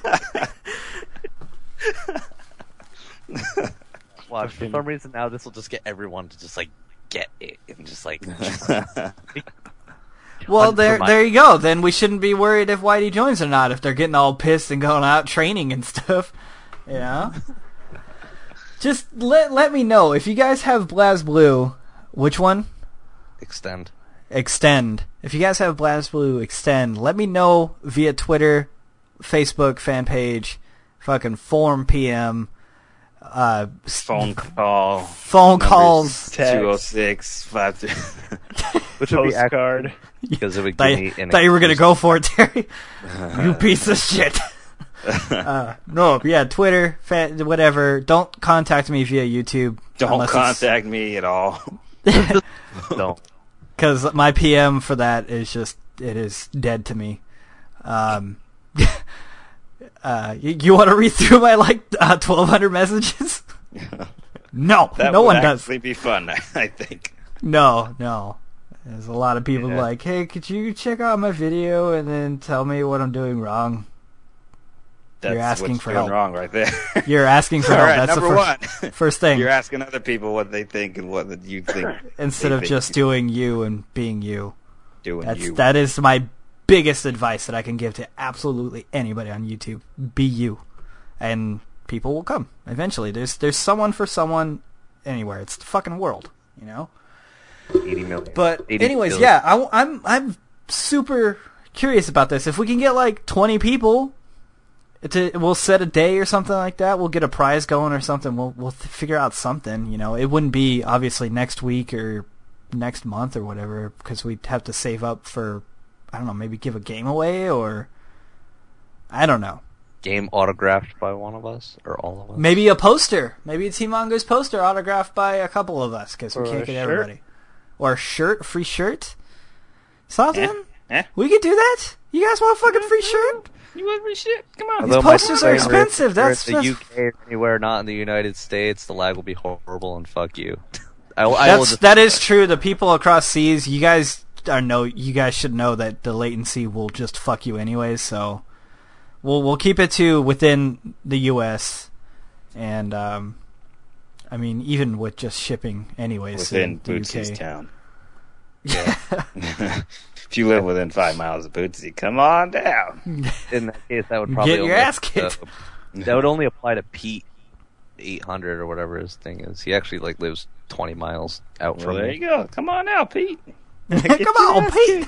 Watch, for some reason now this will just get everyone to just like get it and just like. Well, Hunt there for my- there you go. Then we shouldn't be worried if Whitey joins or not. If they're getting all pissed and going out training and stuff, you know. Just let let me know if you guys have BlazBlue. Which one? Extend. Extend. If you guys have BlazBlue Extend, let me know via Twitter, Facebook fan page, fucking forum P M, uh, s- Phone call. phone calls. Text. two oh six five three Which would be actually Postcard. because it would Thought give you, me an thought you were gonna excuse. go for it, Terry. You piece of shit. Uh, no, yeah, Twitter, fa- whatever. Don't contact me via YouTube. Don't unless it's- contact me at all. No. Because my P M for that is just, it is dead to me. Um, uh, you, you want to read through my, like, uh, twelve hundred messages? No, That no would one does. actually be fun, I think. No, no. There's a lot of people Yeah. like, hey, could you check out my video and then tell me what I'm doing wrong? That's You're asking what's for going help. wrong right there. You're asking for All help. right, That's the number first, one. first thing. You're asking other people what they think and what you think. Instead they of think just you're doing you and being you. doing That's you. that is my biggest advice that I can give to absolutely anybody on YouTube. Be you, and people will come eventually. There's there's someone for someone anywhere. It's the fucking world, you know. eighty million. But eighty anyways, billion. yeah, I, I'm I'm super curious about this. If we can get like twenty people, to we'll set a day or something like that. We'll get a prize going or something. We'll we'll th- figure out something. You know, it wouldn't be obviously next week or next month or whatever, because we'd have to save up for, I don't know, maybe give a game away, or I don't know. Game autographed by one of us or all of us. Maybe a poster. Maybe a Team Mongoose poster autographed by a couple of us, because we Or can't a get shirt. everybody. Or a shirt, a free shirt. Something. Eh? Eh? We could do that. You guys want a fucking free shirt? You want free shit? Come on. These Although my posters are disclaimer, expensive. if you're That's in the just- U K or anywhere not in the United States. The lag will be horrible and fuck you. I, will- I will That's just that is true. The people across seas, you guys are know. You guys should know that the latency will just fuck you anyways. So we'll we'll keep it to within the U S and um, I mean even with just shipping anyways Within to the Bootsy's U K. town. Yeah. If you live within five miles of Bootsy, come on down. in that case that would probably Get your only, ass kicked. uh, that would only apply to Pete eight hundred or whatever his thing is. He actually like lives twenty miles out Well, from there me. you go. Come on now, Pete. Come on, Pete!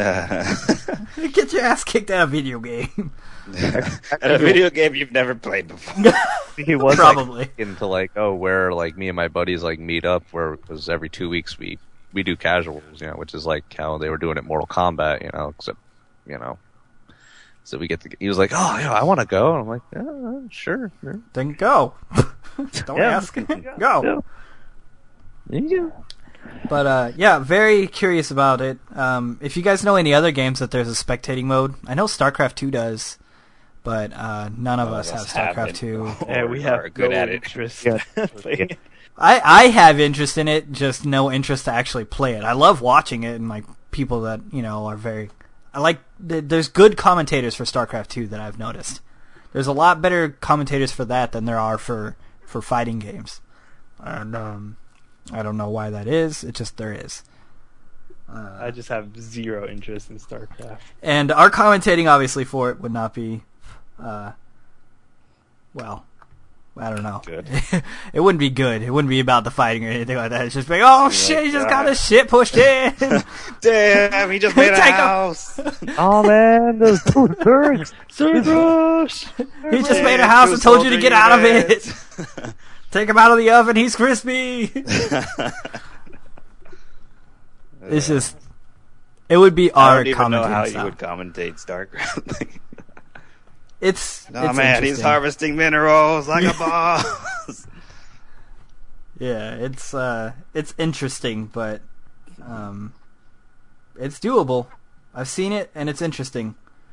At Get your ass kicked out of video game. a video game you've never played before. He was Probably. like, into like oh where like me and my buddies like meet up where because every two weeks we we do casuals, you know, which is like how they were doing at Mortal Kombat, you know, except you know. So we get to. He was like, "Oh, yeah, I want to go." And I'm like, "Yeah, sure, sure." Then go. Don't Yeah. ask. Go. Yeah. There you go. But uh, yeah, very curious about it. Um, if you guys know any other games that there's a spectating mode, I know StarCraft two does, but uh, none of None us of have us have StarCraft it. two. Yeah, we Or are have good no at it. interest. Yeah. Playing it. I, I have interest in it, just no interest to actually play it. I love watching it and like people that you know are very. I like th- there's good commentators for StarCraft two that I've noticed. There's a lot better commentators for that than there are for, for fighting games, and um, I don't know why that is. It just there is. Uh, I just have zero interest in StarCraft. And our commentating, obviously, for it would not be, uh, well, I don't know. Good. It wouldn't be good. It wouldn't be about the fighting or anything like that. It's just like, oh shit, he just got his shit pushed in. Damn, he just made a Take 'em. house. Oh man, those two turds. Rush! He just Yeah, made a house two and told you to soldier get out of it. units. Take him out of the oven. He's crispy. It's just, It would be I our don't even know commentating how style. you would commentate StarCraft. It's oh it's man, he's interesting. harvesting minerals like a boss. Yeah, it's uh, it's interesting, but um, it's doable. I've seen it, and it's interesting.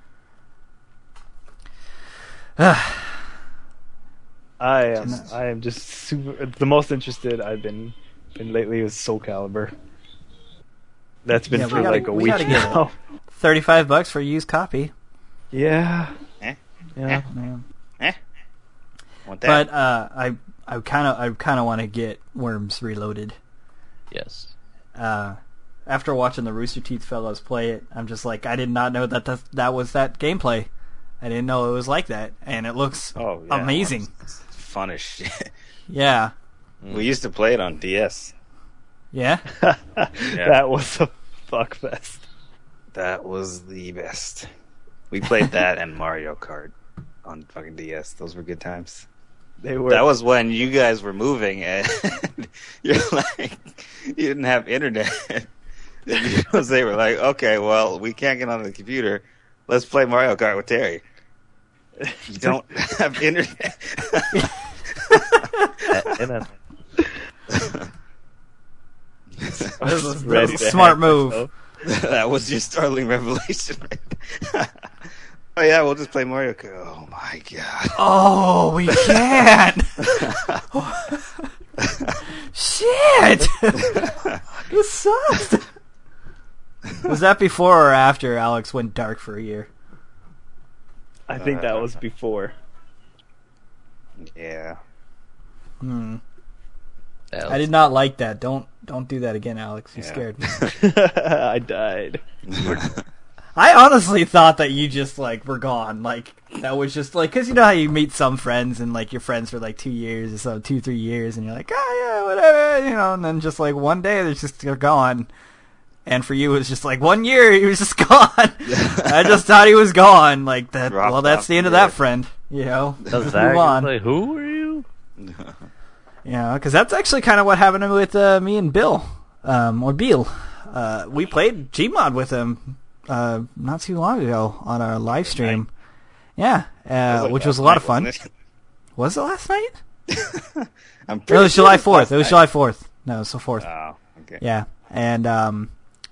I am. I am just super. The most interested I've been been lately is Soul Calibur. That's been Yeah, we for gotta- like a we week gotta get now. Thirty-five bucks for a used copy. Yeah. Eh? Yeah. Yeah. Eh? Want that? But uh, I I kind of I kind of want to get Worms Reloaded. Yes. Uh, after watching the Rooster Teeth fellows play it, I'm just like, I did not know that that, that was that gameplay. I didn't know it was like that, and it looks oh, yeah. amazing. It's fun as shit. Yeah. We used to play it on D S. Yeah. That was a fuck fest. That was the best. We played that and Mario Kart on fucking D S. Those were good times. They were. That was when you guys were moving and you're like, you didn't have internet. Because they were like, okay, well, we can't get on the computer. Let's play Mario Kart with Terry. You don't have internet. And then, This was Ready a to smart hack move. myself. That was your startling revelation. Right? Oh yeah, we'll just play Mario Kart. Oh my god. Oh, we can't. Shit. This sucks. Was that before or after Alex went dark for a year? I think that was before. Yeah. Hmm. that I did not like that. Don't don't do that again, Alex. You Yeah. scared me. I died. I honestly thought that you just like were gone. Like that was just like, because you know how you meet some friends and like you're friends for like two years or so, two three years, and you're like, oh yeah, whatever, you know, and then just like one day they're just they're gone. And for you, it was just like one year he was just gone. I just thought he was gone. Like that. Dropped well, that's off the end of the that earth. friend. You know, does move that on. like, who are you? You know, because that's actually kind of what happened with uh, me and Bill, um, or Beal. Uh, we played Gmod with him uh, not too long ago on our live stream. Yeah, uh, like which was last a lot of night, fun. wasn't Was it last night? it? I'm It pretty was sure July last fourth. It was night. July fourth. No, it was the fourth. Oh, okay. Yeah, and um,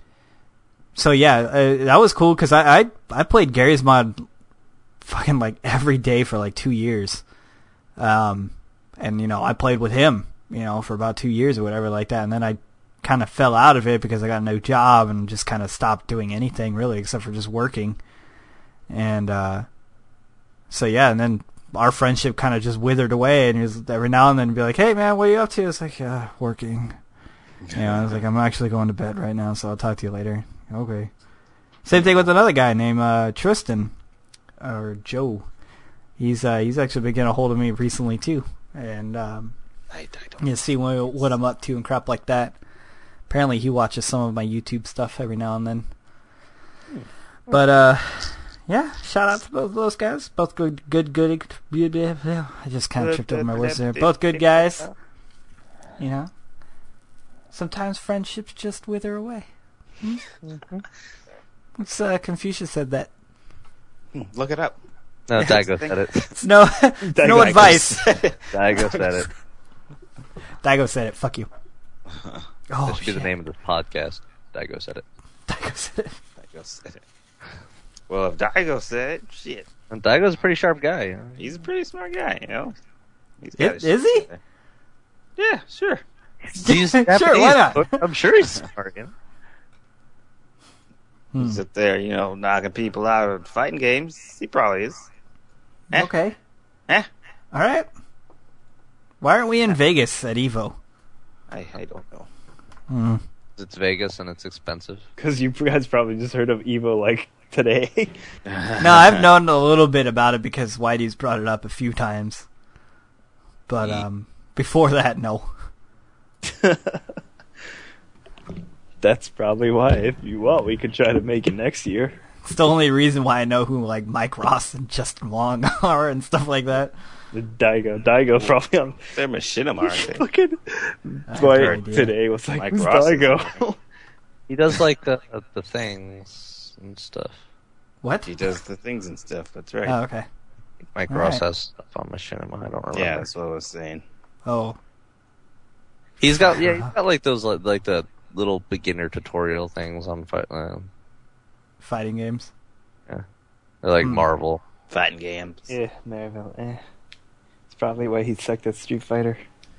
so yeah, uh, that was cool because I, I I played Gary's Mod fucking like every day for like two years, um, and you know I played with him, you know, for about two years or whatever like that, and then I kind of fell out of it because I got a new job and just kind of stopped doing anything really except for just working, and uh, so yeah, and then our friendship kind of just withered away, and he was every now and then be like, "Hey man, what are you up to?" It's like, uh, working. Yeah, I was like, I'm actually going to bed right now, so I'll talk to you later. Okay. Same thing with another guy named uh, Tristan, or Joe. He's uh, he's actually been getting a hold of me recently too, and um, I, I don't. you know, see what, what I'm up to and crap like that. Apparently, he watches some of my YouTube stuff every now and then. But uh, yeah, shout out to both of those guys. Both good, good, good. good I just kind of tripped over my words there. Both good guys. You know. Sometimes friendships just wither away. Hmm? What's uh, Confucius said that. Hmm, Look it up. No, Yeah, Daigo said it. It's no, it's no Daigo advice. Daigo said it. Daigo said it. Fuck you. That Oh should be shit. the name of this podcast. Daigo said it. Daigo said it. Daigo said it. Well, if Daigo said it, shit. And Daigo's a pretty sharp guy. You know? He's a pretty smart guy, you know. He's got Is, his is shit he? together. Yeah, sure. He's Sure, Japanese, why not? but I'm sure he's smart. You know? Hmm. He's up there, you know, knocking people out of fighting games. He probably is. Eh? Okay. Eh? All right. Why aren't we in Vegas at Evo? I, I don't know. Hmm. It's Vegas and it's expensive. Because you guys probably just heard of Evo like today. No, I've known a little bit about it because Whitey's brought it up a few times. But um, before that, no. That's probably why. If you want, we could try to make it next year. It's the only reason why I know who like Mike Ross and Justin Wong are and stuff like that. The Daigo. Daigo probably on They're machinima, aren't they? fucking I have Dwight no idea. today was like, Mike who's Ross is Daigo? He does like the the things and stuff. What? He does the things and stuff. That's right. Oh, okay. Mike All Ross right. has stuff on Machinima. I don't remember. Yeah, that's what I was saying. Oh, He's got yeah, he's got like those like, like the little beginner tutorial things on fight. Uh, fighting games. they're like Hmm. Marvel. Fighting games. Yeah, Marvel. Eh. It's probably why he sucked at Street Fighter.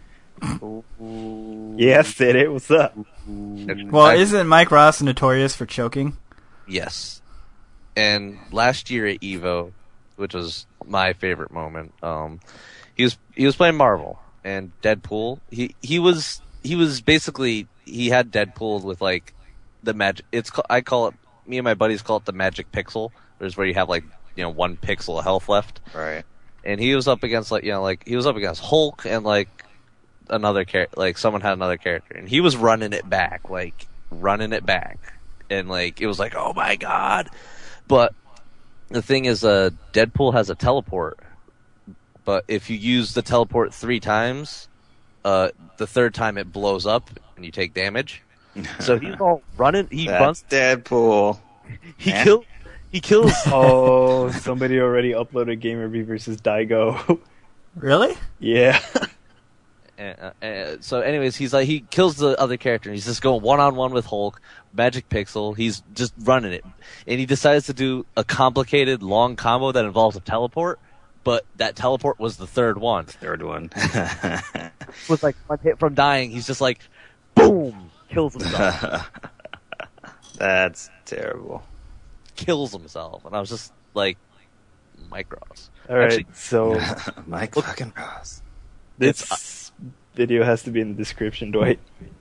Yeah, said it. What's up? Well, I- isn't Mike Ross notorious for choking? Yes. And last year at Evo, which was my favorite moment, um, he was he was playing Marvel and Deadpool. He he was he was basically he had Deadpool with like the magic. It's ca- I call it me and my buddies call it the magic pixel. There's where you have like you know one pixel of health left. Right. And he was up against like you know like he was up against Hulk and like another character, like someone had another character, and he was running it back, like running it back, and like it was like oh my god. But the thing is, uh, Deadpool has a teleport, but if you use the teleport three times, uh, the third time it blows up and you take damage. So he's all running. He That's runs. Deadpool. He Man. kills. He kills. Oh, somebody already uploaded Gamerby versus Daigo. Really? Yeah. Uh, uh, so, anyways, he's like he kills the other character. And he's just going one on one with Hulk, Magic Pixel. He's just running it, and he decides to do a complicated long combo that involves a teleport. But that teleport was the third one. Third one. Was like one hit from dying. He's just like, boom, kills himself, That's terrible. kills himself, and I was just like, Mike Ross. All right, Actually, so Mike fucking Ross. this video has to be in the description, Dwight.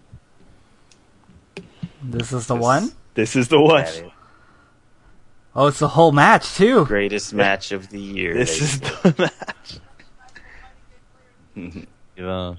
This is the This- one? This is the one. That is Oh, it's the whole match, too. greatest match of the year. This is the match. Yeah.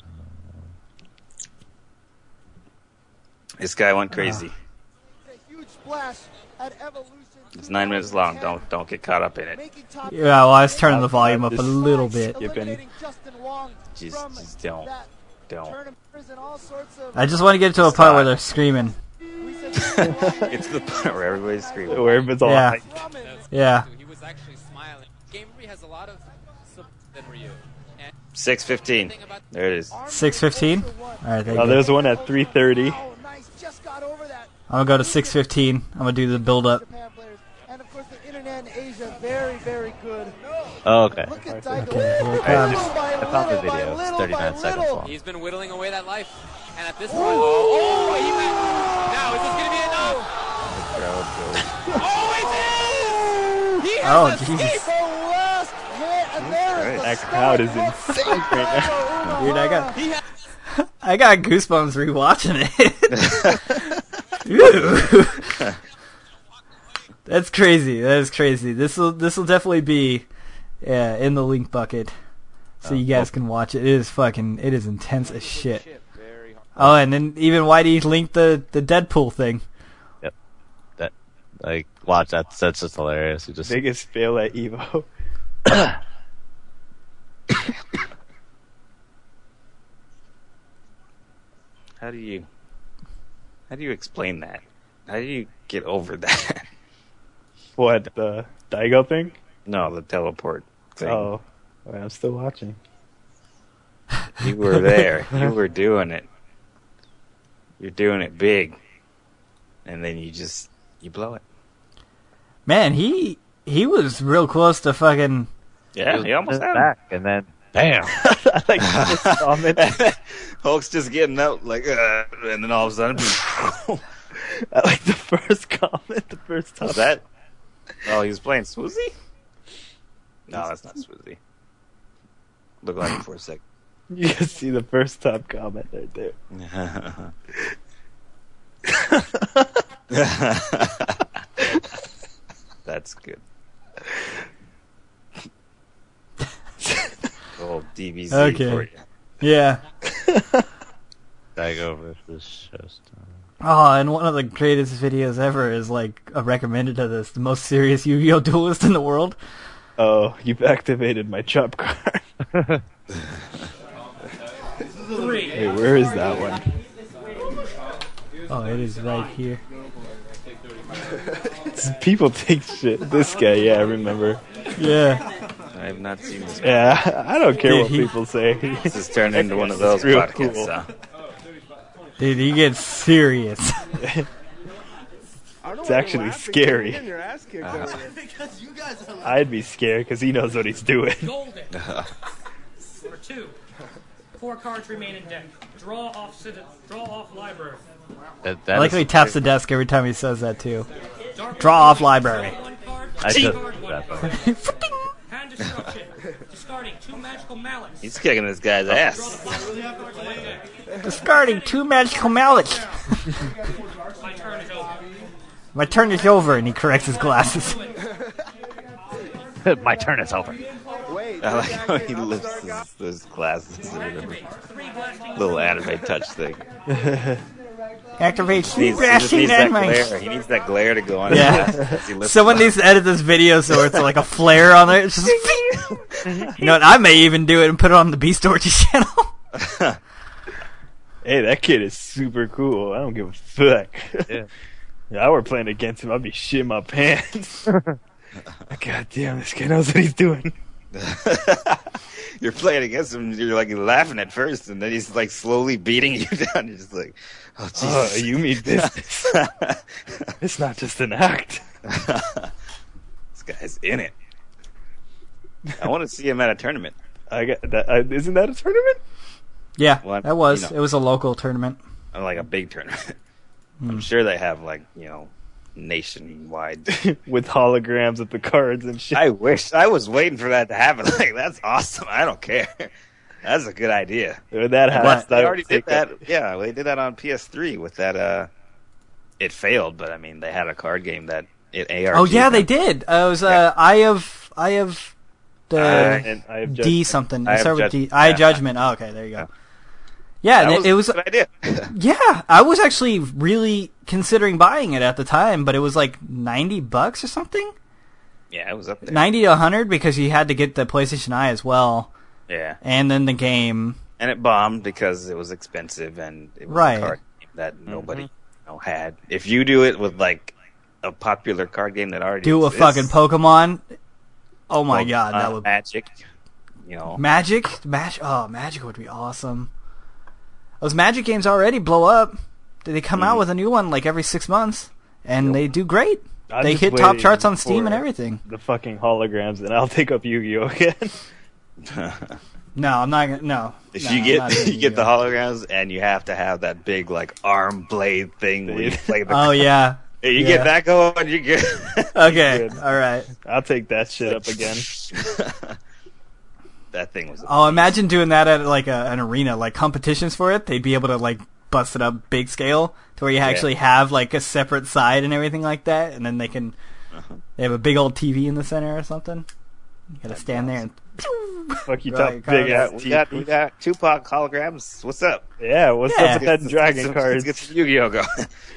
This guy went crazy. A huge splash at Evolution. It's nine minutes long. Don't don't get caught up in it. Making top Yeah, well, I was turning the volume up a This- little bit. Skip in. eliminating Justin Wong Just- from just don't. that Don't. tournament. And all sorts of- I just want to get to a part where they're screaming. We said Justin Wong It's the part where everybody's screaming. Where everyone's all Yeah. hyped. Drummond. Yeah. He was actually smiling. Gamery has a lot of support than Ryu. And six fifteen. There it is. six fifteen? Alright, there you Oh, go. there's one at three thirty. Oh, nice. Just got over that. I'm gonna go to six fifteen. I'm gonna do the build up. Japan players. And of course, the internet in Asia, very, very good. Oh, okay. Look at Okay, Daigo. here it comes. Little by I found the little by video. It's little thirty-nine by seconds little. long. he's been whittling away that life. And at this point, oh, oh he might. Now, is this going to be enough? Oh, it is! He Oh, has jeez. escaped! The last hit, and there is the That crowd is stomach insane of right now. Daigo Dude, I Unohara. got, He has I got goosebumps rewatching it. Ooh. That's crazy. That is crazy. This will this will definitely be yeah, in the link bucket, so you guys can watch it. It is fucking. It is intense as shit. Oh, and then even Whitey linked the the Deadpool thing. That like watch that. That's just hilarious. He just Biggest fail at Evo. How do you how do you explain that? How do you get over that? What, the Daigo thing? No, the teleport thing. Oh, well, I'm still watching. You were there. You were doing it. You're doing it big. And then you just you blow it. Man, he he was real close to fucking. Yeah, he almost had him. back, and then bam. I like this comment. Hulk's just getting out like uh, and then all of a sudden I like the first comment, the first top. What's that? Oh, he was playing Swoozy? No, that's not Swoozy. Look like it for a sec. You can see the first top comment right there. That's good. Old D B Z Okay. for you. Yeah. Daigo versus Showstone. Oh, and one of the greatest videos ever is like a recommended to this, the most serious Yu-Gi-Oh duelist in the world. Oh, you've activated my chop card. Hey, where is that one? Oh, it is right here. People take shit. This guy, yeah, I remember. Yeah. I have not seen this. Yeah, I don't care Dude, what he- people say. This has turned into one of those Real podcasts. cool. Huh? Dude, he gets serious. It's actually scary. Uh-huh. I'd be scared because he knows what he's doing. Golden. Number two. Four cards remain in deck. Draw off citi- Draw off library. That, I that like is- how he taps the desk every time he says that, too. Dark Draw off library. Draw one card. I just- discard one that- card. Hand destruction. Discarding two magical mallets. He's kicking this guy's Draw the ass. bottom two cards in one deck. Discarding two magical mallets. My turn is over. My turn is over, and he corrects his glasses. My turn is over. Wait, I like how he lifts his, those glasses. or whatever. Three blasting. Little anime touch thing. Activate He sleep needs, he just blasting needs that dynamite. glare. He needs that glare to go on. Yeah. His glasses as he lifts Someone them needs to edit this video so it's like a flare on there. It's just, you know what? I may even do it and put it on the Beast Orgy channel. up. Hey, that kid is super cool. I don't give a fuck. Yeah. If I were playing against him, I'd be shitting my pants. God damn, this guy knows what he's doing. You're playing against him. You're like laughing at first, and then he's like slowly beating you down. You're just like, oh Oh, Jesus. you mean business. It's not just an act. This guy's in it. I want to see him at a tournament. I got that. Uh, isn't that a tournament? Yeah, Well, that was. you know. It was a local tournament. Like a big tournament. Hmm. I'm sure they have like, you know, nationwide. With holograms of the cards and shit. I wish I was waiting for that to happen. Like, that's awesome. I don't care. That's a good idea. When that What? happens, They I already would did take that. Yeah, they did that on P S three with that. Uh, it failed, but I mean, they had a card game that it A R G. Oh yeah, they did. Uh, it was uh, Eye of Eye of the Uh, And I have D judgment. something. Eye It of started with D. Judgment. Eye Yeah. Judgment. Oh, okay, there you go. Yeah. Yeah, That it, was, it was. a good idea. Yeah, I was actually really considering buying it at the time, but it was like ninety bucks or something. Yeah, it was up there. Ninety to a hundred because you had to get the PlayStation Eye as well, Yeah, and then the game. and it bombed because it was expensive and it was Right. a card game that nobody you know, had. If you do it with like a popular card game that already Do a exists, fucking Pokemon. Oh my well, god, that uh, would Magic. You know, Magic. Magic. Oh, Magic would be awesome. Those Magic games already blow up. They come out Mhm. with a new one like every six months, and Yep. they do great. I'm they just hit top waiting charts on Steam for and everything. The fucking holograms, and I'll take up Yu-Gi-Oh again. No, I'm not gonna. No. if No, you I'm get not you doing get the Yu-Gi-Oh. holograms and you have to have that big like arm blade thing where you play the. Oh yeah. Hey, you yeah. get that going, you're good. Okay. Good. All right. I'll take that shit up again. That thing was. Oh, imagine doing that at like a, an arena, like competitions for it. They'd be able to like bust it up big scale to where you actually have like a separate side and everything like that, and then they can. Uh-huh. They have a big old T V in the center or something. You gotta stand there and. Fuck you, Right, top big cards. ass we got we got Tupac holograms. What's up? Yeah, what's Yeah. up with that Let's dragon get some- card? Let's get some Yu-Gi-Oh going.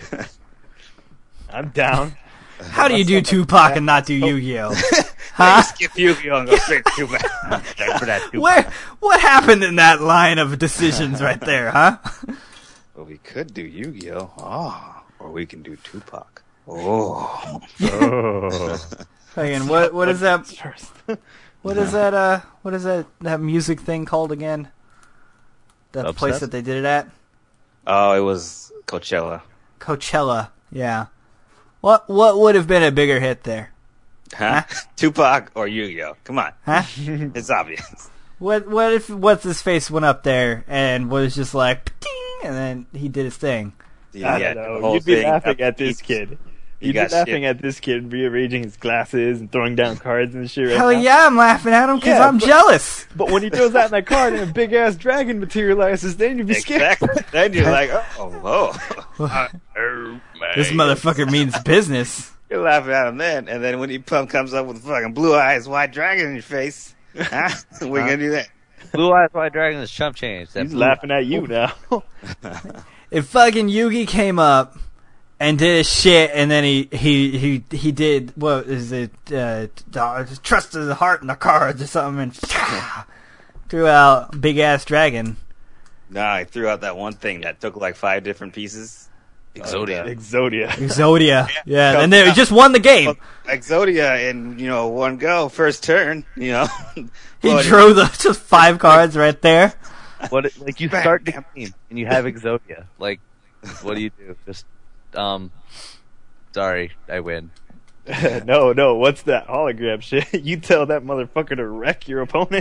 I'm down. How do you do Tupac and not do Yu-Gi-Oh? Huh? Skip Yu-Gi-Oh and go straight to Tupac. Time for that Tupac. Where? What happened in that line of decisions right there, huh? Well, we could do Yu-Gi-Oh. Oh, or we can do Tupac. Oh. Oh. Fucking what? What is that? First. What is that? Uh, what is that? That music thing called again? That place Obsessed? that they did it at? Oh, it was Coachella. Coachella. Yeah. What? What would have been a bigger hit there? Huh? Tupac or Yu-Gi-Oh? Come on. Huh? It's obvious. What? What if what's his face went up there and was just like, "Pting," and then he did his thing? I Yeah, don't the know. whole You'd be thing laughing up- at this he- kid. he You'd be got laughing shit. at this kid rearranging his glasses and throwing down cards and shit right Hell now. yeah, I'm laughing at him because Yeah, I'm but- jealous. But when he throws out that card and a big ass dragon materializes, then you'd be scared. Exactly. Then you're like, oh, whoa. Uh, oh, This man. motherfucker means business. You're laughing at him then, and then when he pump comes up with fucking blue eyes, white dragon in your face, huh? We're gonna do that. Blue Eyes White Dragon is chump change. That He's blue- laughing at you now. If fucking Yugi came up and did his shit, and then he he he he did what is it? Uh, uh, trust the heart in the cards or something, and threw out big ass dragon. No, I threw out that one thing that took like five different pieces. Exodia. Exodia. Exodia. Yeah, Go- and they just won the game. Exodia in, you know, one go, first turn, you know. He But- drew the just five cards right there. What it- like you Bam, start the bam. game and you have Exodia. Like, what do you do? Just um, sorry, I win. no, no, what's that hologram shit? You tell that motherfucker to wreck your opponent.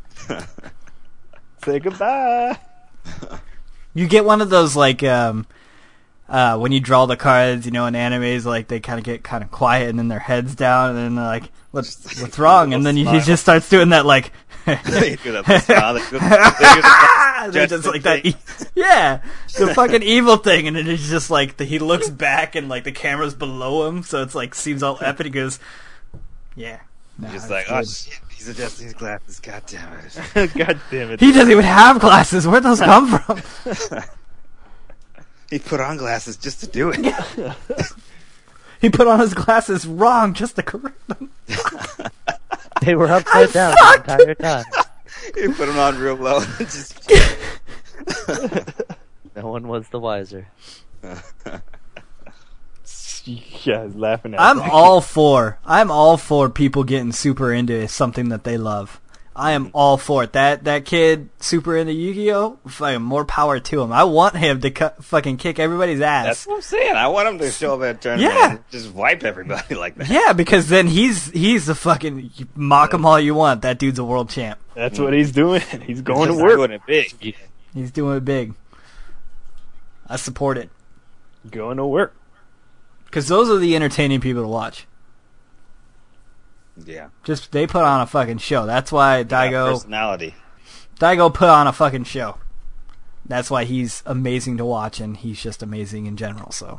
Say goodbye. You get one of those like um, uh, when you draw the cards, you know, in animes, like they kind of get kind of quiet and then their heads down, and then they're like, "What's what's wrong?" And then you, he smile. just starts doing that like. They do that little smile, they do- they do the- They're just like that. e- Yeah, the fucking evil thing, and then it's just like the, he looks back and like the camera's below him, so it's like seems all epic. He goes, "Yeah." Nah, Just it's like, oh good. shit, he's adjusting his glasses, god damn it. God damn it. He doesn't even have glasses. Where'd those come from? He put on glasses just to do it. He put on his glasses wrong just to correct them. They were upside down the entire time. He put them on real low. Just No one was the wiser. Yeah, he's laughing at I'm me. all for. I'm all for people getting super into something that they love. I am all for it. That that kid super into Yu-Gi-Oh, fucking more power to him. I want him to cu- fucking kick everybody's ass. That's what I'm saying. I want him to show up at a tournament Yeah. and just wipe everybody like that. Yeah, because then he's he's the fucking you mock him all you want. That dude's a world champ. That's what he's doing. He's going to He's work. doing it big. He's doing it big. I support it Going to work. because those are the entertaining people to watch. Yeah. Just they put on a fucking show. That's why Got Daigo personality. Daigo put on a fucking show. That's why he's amazing to watch, and he's just amazing in general. So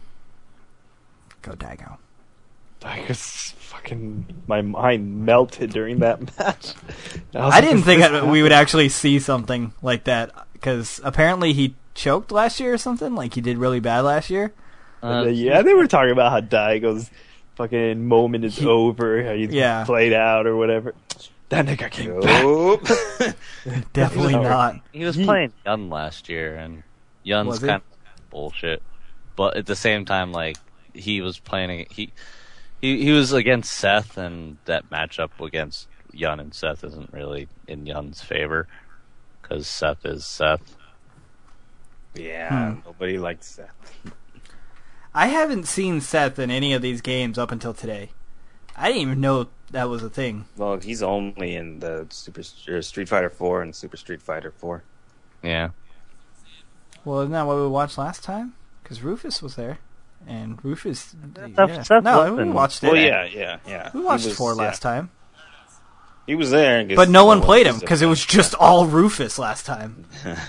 go Daigo. I was fucking, my mind melted during that match. I, was I like, didn't is think this I, we would actually see something like that because apparently he choked last year or something. Like he did really bad last year. Uh, yeah, they were talking about how Daigo's fucking moment is over, how he's Yeah. played out or whatever. That nigga came back. Nope. Definitely Sorry. not. He was He- playing Yun last year, and Yun's Was he? kind of bullshit. But at the same time, like he was playing, he he he was against Seth, and that matchup against Yun and Seth isn't really in Yun's favor because Seth is Seth. Yeah, Hmm. nobody likes that. I haven't seen Seth in any of these games up until today. I didn't even know that was a thing. Well, he's only in the Super or Street Fighter four and Super Street Fighter four. Yeah, Well, isn't that what we watched last time? Because Rufus was there, and Rufus. Seth- yeah. Seth no, wasn't. we watched it. Well, yeah, yeah, yeah. We watched He was- four yeah. last time, He was there, but no one played him because it was just all Rufus last time.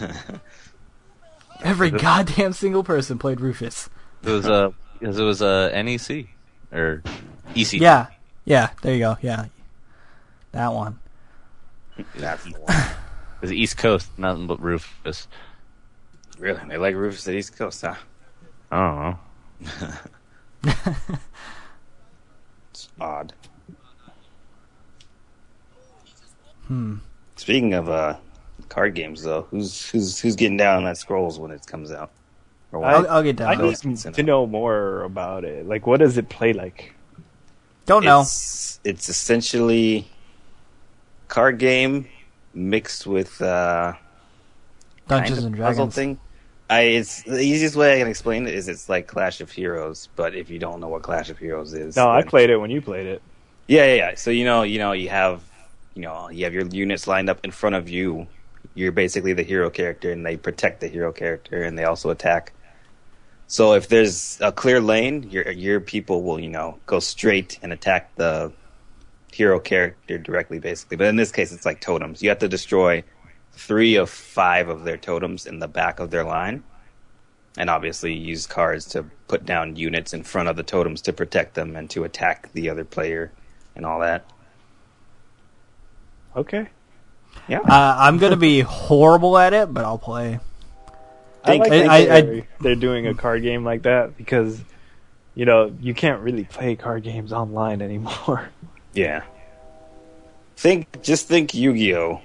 Every goddamn single person played Rufus. it was a because it was a N E C or E C. Yeah, yeah. There you go. Yeah, that one. That's the one. It was East Coast, nothing but Rufus. Really, they like Rufus at East Coast, huh? I don't know. It's odd. Hmm. Speaking of uh, card games, though, who's who's who's getting down on that Scrolls when it comes out? Or when I'll, it- I'll get I down. need to know more about it. Like, what does it play like? Don't know. It's, it's essentially card game mixed with uh, Dungeons kind and of puzzle Dragons. thing. I it's the easiest way I can explain it is it's like Clash of Heroes, but if you don't know what Clash of Heroes is, No, I then- played it when you played it. Yeah, yeah, yeah. So you know, you know, you have, you know, you have your units lined up in front of you. You're basically the hero character, and they protect the hero character, and they also attack. So if there's a clear lane, your your people will, you know, go straight and attack the hero character directly, basically. But in this case, it's like totems. You have to destroy three of five of their totems in the back of their line, and obviously use cards to put down units in front of the totems to protect them and to attack the other player and all that. Okay. Yeah. Uh, I'm gonna be horrible at it, but I'll play. I Think- like I- that I- I- they're, they're doing a card game like that because, you know, you can't really play card games online anymore. Yeah. Think, just think Yu-Gi-Oh!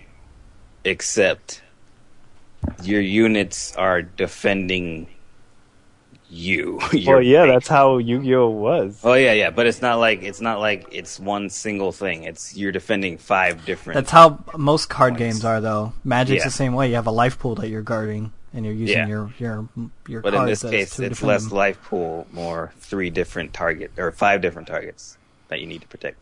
Except your units are defending you. Well, Your yeah, fate. that's how Yu-Gi-Oh was. Oh yeah, yeah, but it's not like it's not like it's one single thing. It's you're defending five different. That's how most card games are, though. Magic's Yeah. the same way. You have a life pool that you're guarding, and you're using Yeah. your your your But in cards this as case, to it's defend less them. life pool, more three different target or five different targets that you need to protect.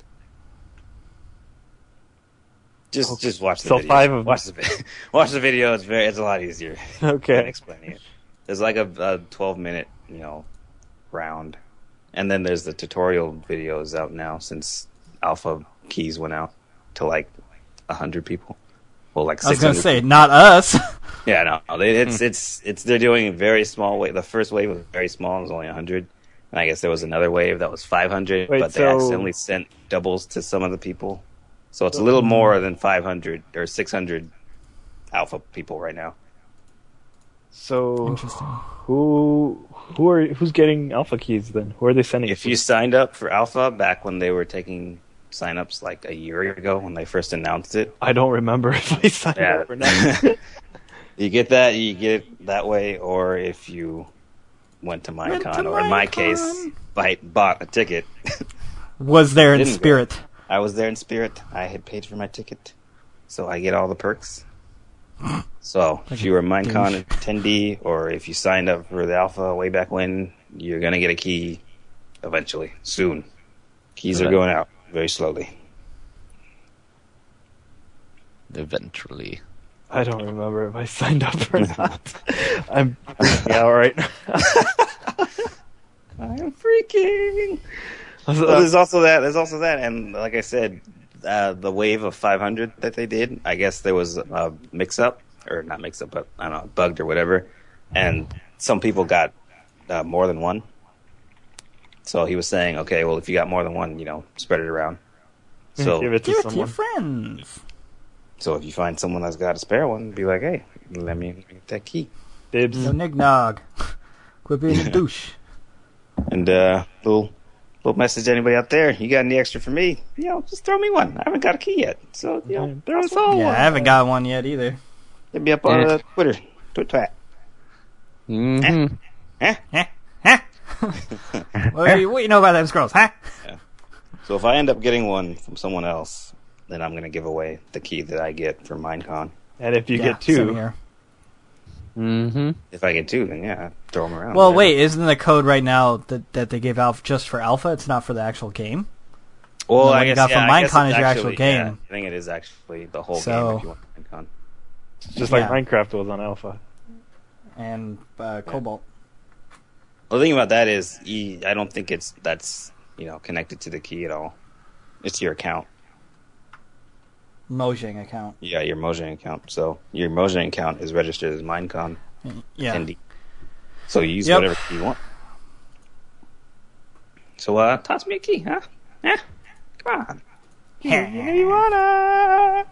Just, just watch the So video. five of watch the video. Watch the video. It's very, it's a lot easier Okay. than explaining it. There's like a, a twelve minute, you know, round, and then there's the tutorial videos out now since alpha keys went out to like a hundred people. Well, like I was six gonna hundred. say, not us. Yeah, no, no, they- it's it's it's they're doing a very small wave. The first wave was very small; it was only a hundred, and I guess there was another wave that was five hundred, Wait, but they so- accidentally sent doubles to some of the people, so it's a little more than five hundred or six hundred alpha people right now. So Interesting. who who are who's getting alpha keys then? Who are they sending? If it you to? signed up for alpha back when they were taking signups like a year ago when they first announced it, I don't remember if I signed yeah, up or not. you get that you get it that way, or if you went to Went Minecon, to or in my Minecon. case, buy, bought a ticket. Was there in Didn't go. spirit? I was there in spirit. I had paid for my ticket, so I get all the perks. So if you were a Minecon attendee, or if you signed up for the alpha way back when, you're gonna get a key eventually, soon. Keys are going out very slowly. Eventually. I don't remember if I signed up or not. I'm freaking out right now. I'm freaking. Well, there's also that. There's also that, and like I said, uh, the wave of five hundred that they did. I guess there was a mix-up, or not mix-up, but I don't know, bugged or whatever, and some people got uh, more than one. So he was saying, okay, well, if you got more than one, you know, spread it around. So, Give it to Give it to your someone. friends. so if you find someone that's got a spare one, be like, hey, let me get that key. Dibs. No knick-nog. Quit being a douche. And uh, little little message to anybody out there: you got any extra for me? You know, just throw me one. I haven't got a key yet, so you know, throw us all Yeah, one. I haven't got one yet either. Hit me up on Yeah. uh, Twitter, twit twat. Mm-hmm. Eh? Huh? Huh? what, do you, what you know about them scrolls, huh? So if I end up getting one from someone else, then I'm gonna give away the key that I get from Minecon. And if you Yeah, get same two, here. Mm-hmm. If I get two, then yeah, throw them around. Well, Yeah. wait, isn't the code right now that, that they gave out just for alpha? It's not for the actual game? Well, the one I you guess got yeah, from I guess Minecon it's is your actual actually- yeah, game. I think it is actually the whole So- game if you want Minecon. just like Yeah. Minecraft was on alpha. And uh, Cobalt. Well, the thing about that is, you, I don't think it's that's you know connected to the key at all. It's your account. Mojang account. Yeah, your Mojang account. So your Mojang account is registered as Minecon Yeah. attendee. So you use Yep. whatever key you want. So uh, toss me a key, huh? Eh? Come on. Yeah. You wanna?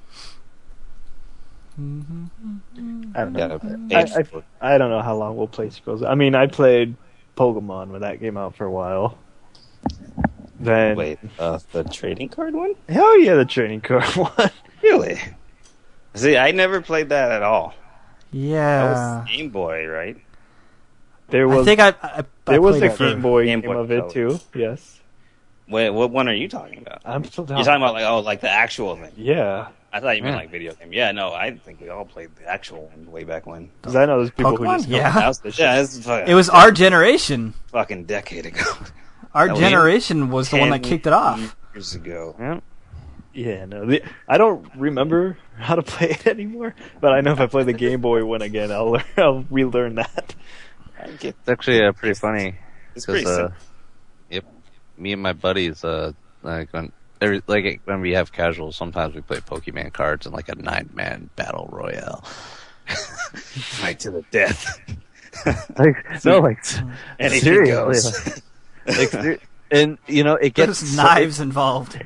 I don't know. Yeah, I, I, I don't know how long we'll play Scrolls. I mean, I played Pokemon when that came out for a while. Then, Wait, uh, the trading card one? hell yeah, the training card one. Really? See, I never played that at all. That Yeah. was Game Boy, right? There I was think I, I, I there was played a it for- Game Boy Game game Boy of it Color. too. Yes, Wait, what one are you talking about? I'm still down. You're talking about like oh, like the actual thing. Yeah, I thought you meant Yeah. like video game. Yeah, no, I think we all played the actual one way back when. because I know there's people who Pokemon? just Yeah. don't That was, the shit. yeah, it's fucking, It was our generation. fucking decade ago. Our That was generation was the one that ten kicked it off. Years ago. Yeah. Yeah, no, the, I don't remember how to play it anymore. But I know if I play the Game Boy one again, I'll learn, I'll relearn that. I get It's actually uh, pretty funny. it's 'cause, pretty uh, simple. Yep. Me and my buddies, uh, like when every, like when we have casuals, sometimes we play Pokemon cards in like a nine-man battle royale. Fight to the death. Like, no, like Anything seriously, goes. like, ser- and you know it gets There's so- knives involved.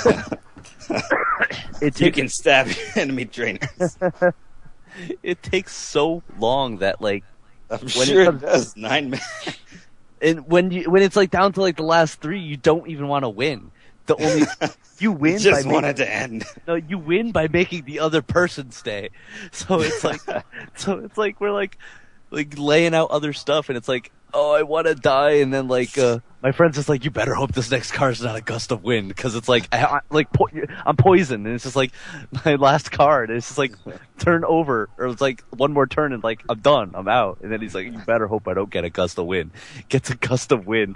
It You takes can stab your enemy trainers. it takes so long that like I'm When sure it it comes- does. Nine men. and when you when it's like down to like the last three, you don't even want to win. The only you win Just by want making, it to end. no, you win by making the other person stay. So it's like so it's like we're like like laying out other stuff, and it's like oh, I want to die, and then like uh, my friend's just like, you better hope this next car is not a gust of wind, because it's like I, I, like po- I'm poisoned, and it's just like my last card. And it's just like turn over, or it's like one more turn, and like I'm done, I'm out. And then he's like, you better hope I don't get a gust of wind. Gets a gust of wind.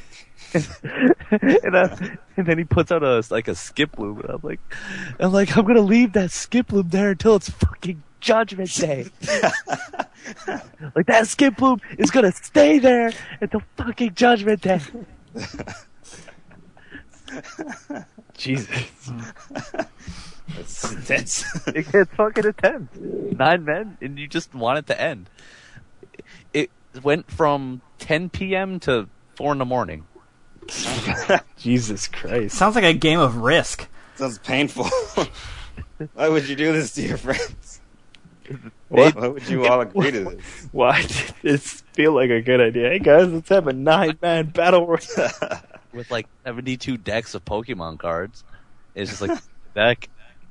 and, I, and then he puts out a like a skip loop, and I'm like, I'm like, I'm gonna leave that skip loop there until it's fucking Judgment Day. Like that skip loop is gonna stay there until fucking Judgment Day. Jesus. It's intense. It gets fucking intense. Nine men, and you just want it to end. It went from ten p.m. to four in the morning. Jesus Christ. Sounds like a game of Risk. Sounds painful. Why would you do this to your friends? What? Why would you all agree to this? Why did this feel like a good idea? Hey guys, let's have a nine-man battle royale. With like seventy-two decks of Pokemon cards. It's just like, deck.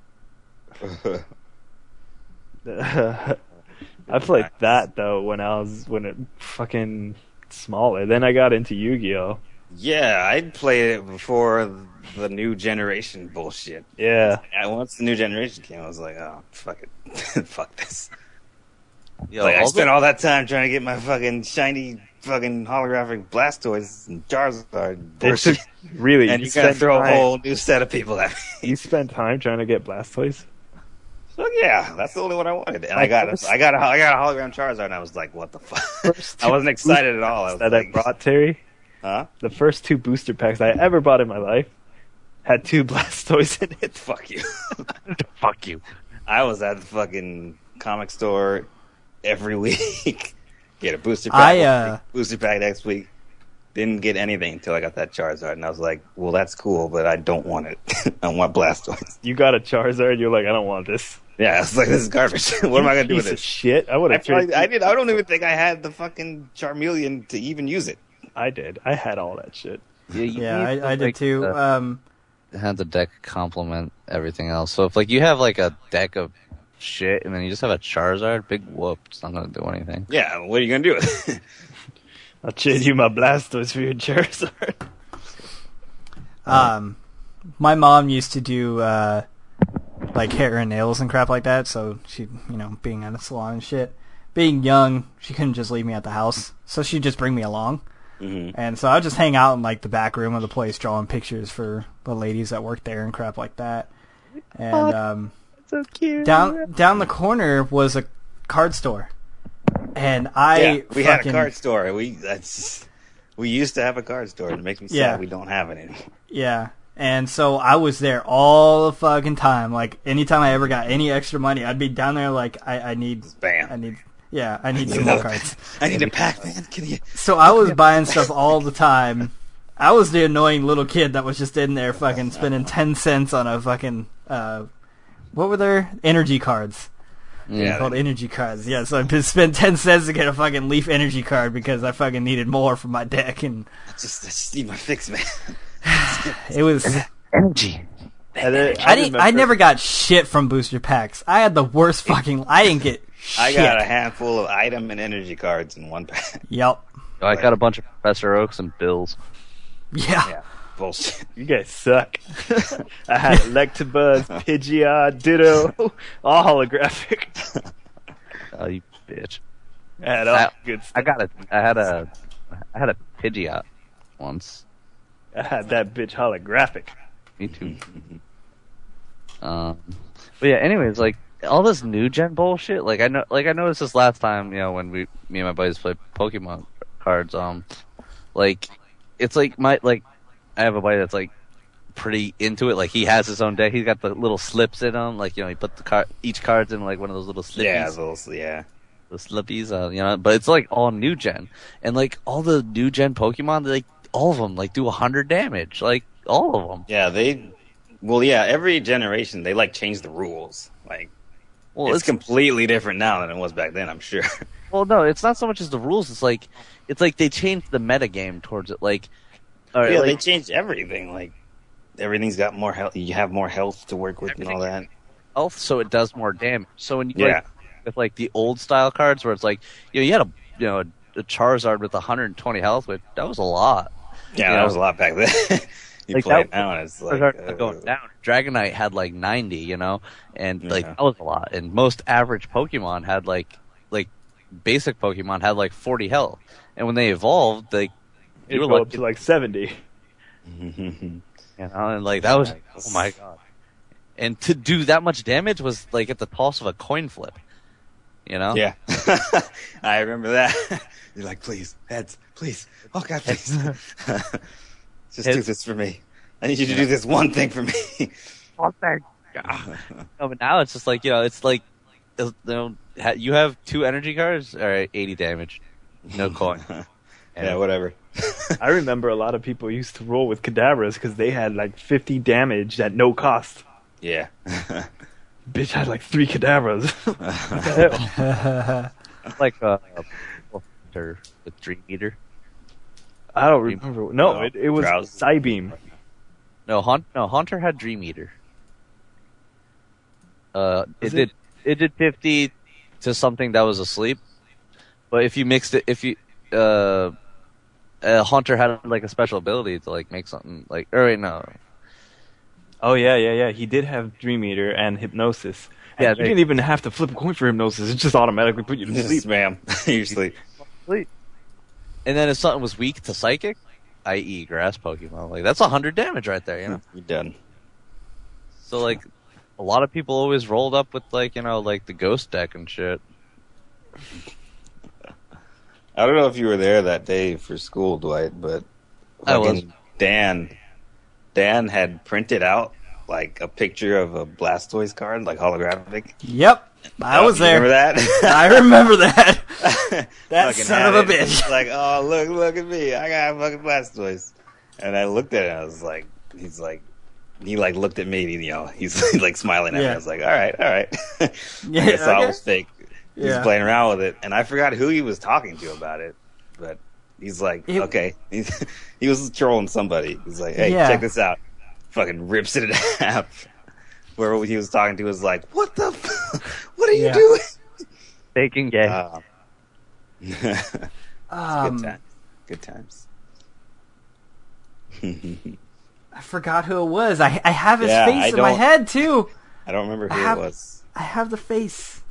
I played that though when I was when it fucking smaller. Then I got into Yu-Gi-Oh. Yeah, I played it before the new generation bullshit. Yeah. And once the new generation came, I was like, oh, fuck it. Fuck this. Yo, Like, I all spent the- all that time trying to get my fucking shiny fucking holographic Blastoise and Charizard bullshit. Really? And you you gotta spent throw a time- whole new set of people at me. You spent time trying to get Blastoise? So yeah, that's the only one I wanted. And I got a, I got a, I got a hologram Charizard, and I was like, what the fuck? I wasn't excited at all. I was That like, I brought, Terry? huh? The first two booster packs I ever bought in my life had two Blastoise in it. Fuck you. Fuck you. I was at the fucking comic store every week. Get a booster pack. I, one uh, week, booster pack next week. Didn't get anything until I got that Charizard, and I was like, "Well, that's cool, but I don't want it. I want Blastoise." You got a Charizard, you're like, I don't want this. Yeah, I was like, "This is garbage. What am I gonna do with Piece of this?" shit. I would I, have traded. probably, I did. I don't even think I had the fucking Charmeleon to even use it. I did. I had all that shit. Yeah, you Yeah, need I, I to, did like, too. uh, Um, have the deck complement everything else. So if like you have like a deck of shit and then you just have a Charizard, big whoop. It's not gonna do anything. Yeah, what are you gonna do with it? I'll trade you my Blastoise for your Charizard. um, my mom used to do uh, like hair and nails and crap like that. So she, you know, being at a salon and shit, being young, she couldn't just leave me at the house. So she'd just bring me along. Mm-hmm. And so I would just hang out in like the back room of the place, drawing pictures for the ladies that worked there and crap like that. And um, So cute. down down the corner was a card store, and I yeah, we had a fucking- card store. We that's we used to have a card store. It makes me sad Yeah. we don't have it anymore. Yeah, and so I was there all the fucking time. Like anytime I ever got any extra money, I'd be down there. Like I, I need, Bam. I need, yeah, I need some more cards. I need a pack, man. Can you? So I was buying stuff all the time. I was the annoying little kid that was just in there fucking spending ten cents on a fucking uh, what were their energy cards? Yeah, Called energy cards. Yeah, so I spent ten cents to get a fucking Leaf energy card because I fucking needed more for my deck, and I just I just need my fix, man. it was. Energy. And then, I didn't. I remember- never got shit from booster packs. I had the worst fucking. I didn't get shit. I got a handful of item and energy cards in one pack. Yep. I got a bunch of Professor Oaks and Bills. Yeah. Yeah, bullshit. You guys suck. I had Electabuzz, Pidgeot, Ditto, all holographic. Oh, you bitch. I had all I, good stuff. I got a. I had a. I had a Pidgeot once. I had that bitch holographic. Me too. um, but yeah. Anyways, like all this new gen bullshit. Like I know. Like I noticed this last time. You know, when we, me and my buddies played Pokemon cards. Um, like it's like my like. I have a buddy that's like pretty into it. Like he has his own deck. He's got the little slips in them. Like you know, he put the card each card's in like one of those little slippies. Yeah, those, yeah. The slippies, uh, you know, but it's like all new gen, and like all the new gen Pokemon, they, like all of them like do a hundred damage, like all of them. Yeah, they. Well, yeah, every generation they like change the rules. Like Well, it's, it's, completely different now than it was back then. I'm sure. well, no, it's not so much as the rules. It's like it's like they changed the meta game towards it. Like, all right, yeah, like, they changed everything. Like everything's got more health. You have more health to work with and all that. health, so it does more damage. So when you Yeah. like with like the old style cards where it's like you know you had a you know a a Charizard with one hundred twenty health, which that was a lot. Yeah, You that know? was a lot back then. you Like, play that- it now, and it's like Charizard uh, going down. Dragonite had like ninety, you know, and like Yeah. that was a lot. And most average Pokemon had like like basic Pokemon had like forty health, and when they evolved, like It you were go like, up to like seventy. you know, and like that was oh my god. And to do that much damage was like at the cost of a coin flip, you know. Yeah, I remember that. You're like, please, heads, please, oh god, please, just do Heads. this for me. I need you to do this one thing for me. Oh my god. No, but now it's just like you know, it's like you know, ha- you have two energy cards, all right, eighty damage, no coin. Yeah, whatever. I remember a lot of people used to roll with Kadabras because they had like fifty damage at no cost. Yeah. Bitch had like three Kadabras. What the hell? Like uh, or with Dream Eater. I don't remember. No, No, it, it was Drowsy. Psybeam. No, Haunt, no, Haunter had Dream Eater. Uh, it Was it? did it did fifty to something that was asleep, but if you mixed it, if you uh, uh Haunter had like a special ability to like make something like. Or wait, no. Oh yeah, yeah, yeah. He did have Dream Eater and Hypnosis. And Yeah, you they- didn't even have to flip a coin for Hypnosis. It just automatically put you to Just sleep. spam. you sleep. And then if something was weak to Psychic, that is Grass Pokemon, like that's a hundred damage right there, you know. You're done. So like, a lot of people always rolled up with like you know like the Ghost deck and shit. I don't know if you were there that day for school, Dwight, but I was. fucking Dan, Dan had printed out like a picture of a Blastoise card, like holographic. Yep, I Oh, was you there. Remember that? I remember that. That Fucking son had of a it. bitch. Like, oh look, look at me! I got a fucking Blastoise. And I looked at it. and I was like, he's like, he like looked at me. And, you know, he's like smiling at me. Yeah. I was like, all right, all right. Yeah, I saw okay. it was fake. He was Yeah. playing around with it, and I forgot who he was talking to about it. But he's like, It- okay, he's, he was trolling somebody. He's like, hey, Yeah. check this out. Fucking rips it in half. Whoever he was talking to was like, what the? F- what are you Yeah. doing? Taking gay. Uh, it's Um, good times. Good times. I forgot who it was. I I have his Yeah, face I in my don't- head too. I don't remember I who have- it was. I have the face.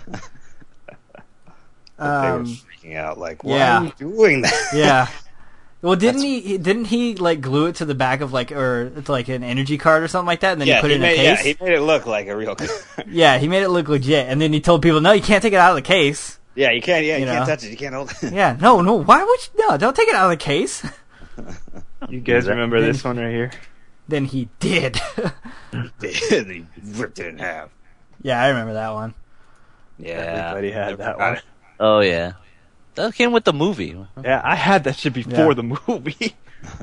But they were Um, freaking out like, why yeah. are you doing that? yeah. Well, didn't he? he- Didn't he like glue it to the back of like, or it's like an energy card or something like that, and then yeah, he put he it in made, a yeah, case? he made it look like a real. Yeah, he made it look legit, and then he told people, "No, you can't take it out of the case." yeah, you can't. Yeah, you, You can't know. touch it. You can't hold it. Yeah, no, no. Why would you? No, don't take it out of the case. You guys remember this one right here? Then he did. They ripped it in half. Yeah, I remember that one. Yeah, Everybody had never that got one. it. Oh yeah, that came with the movie. Yeah, I had that shit before Yeah. the movie.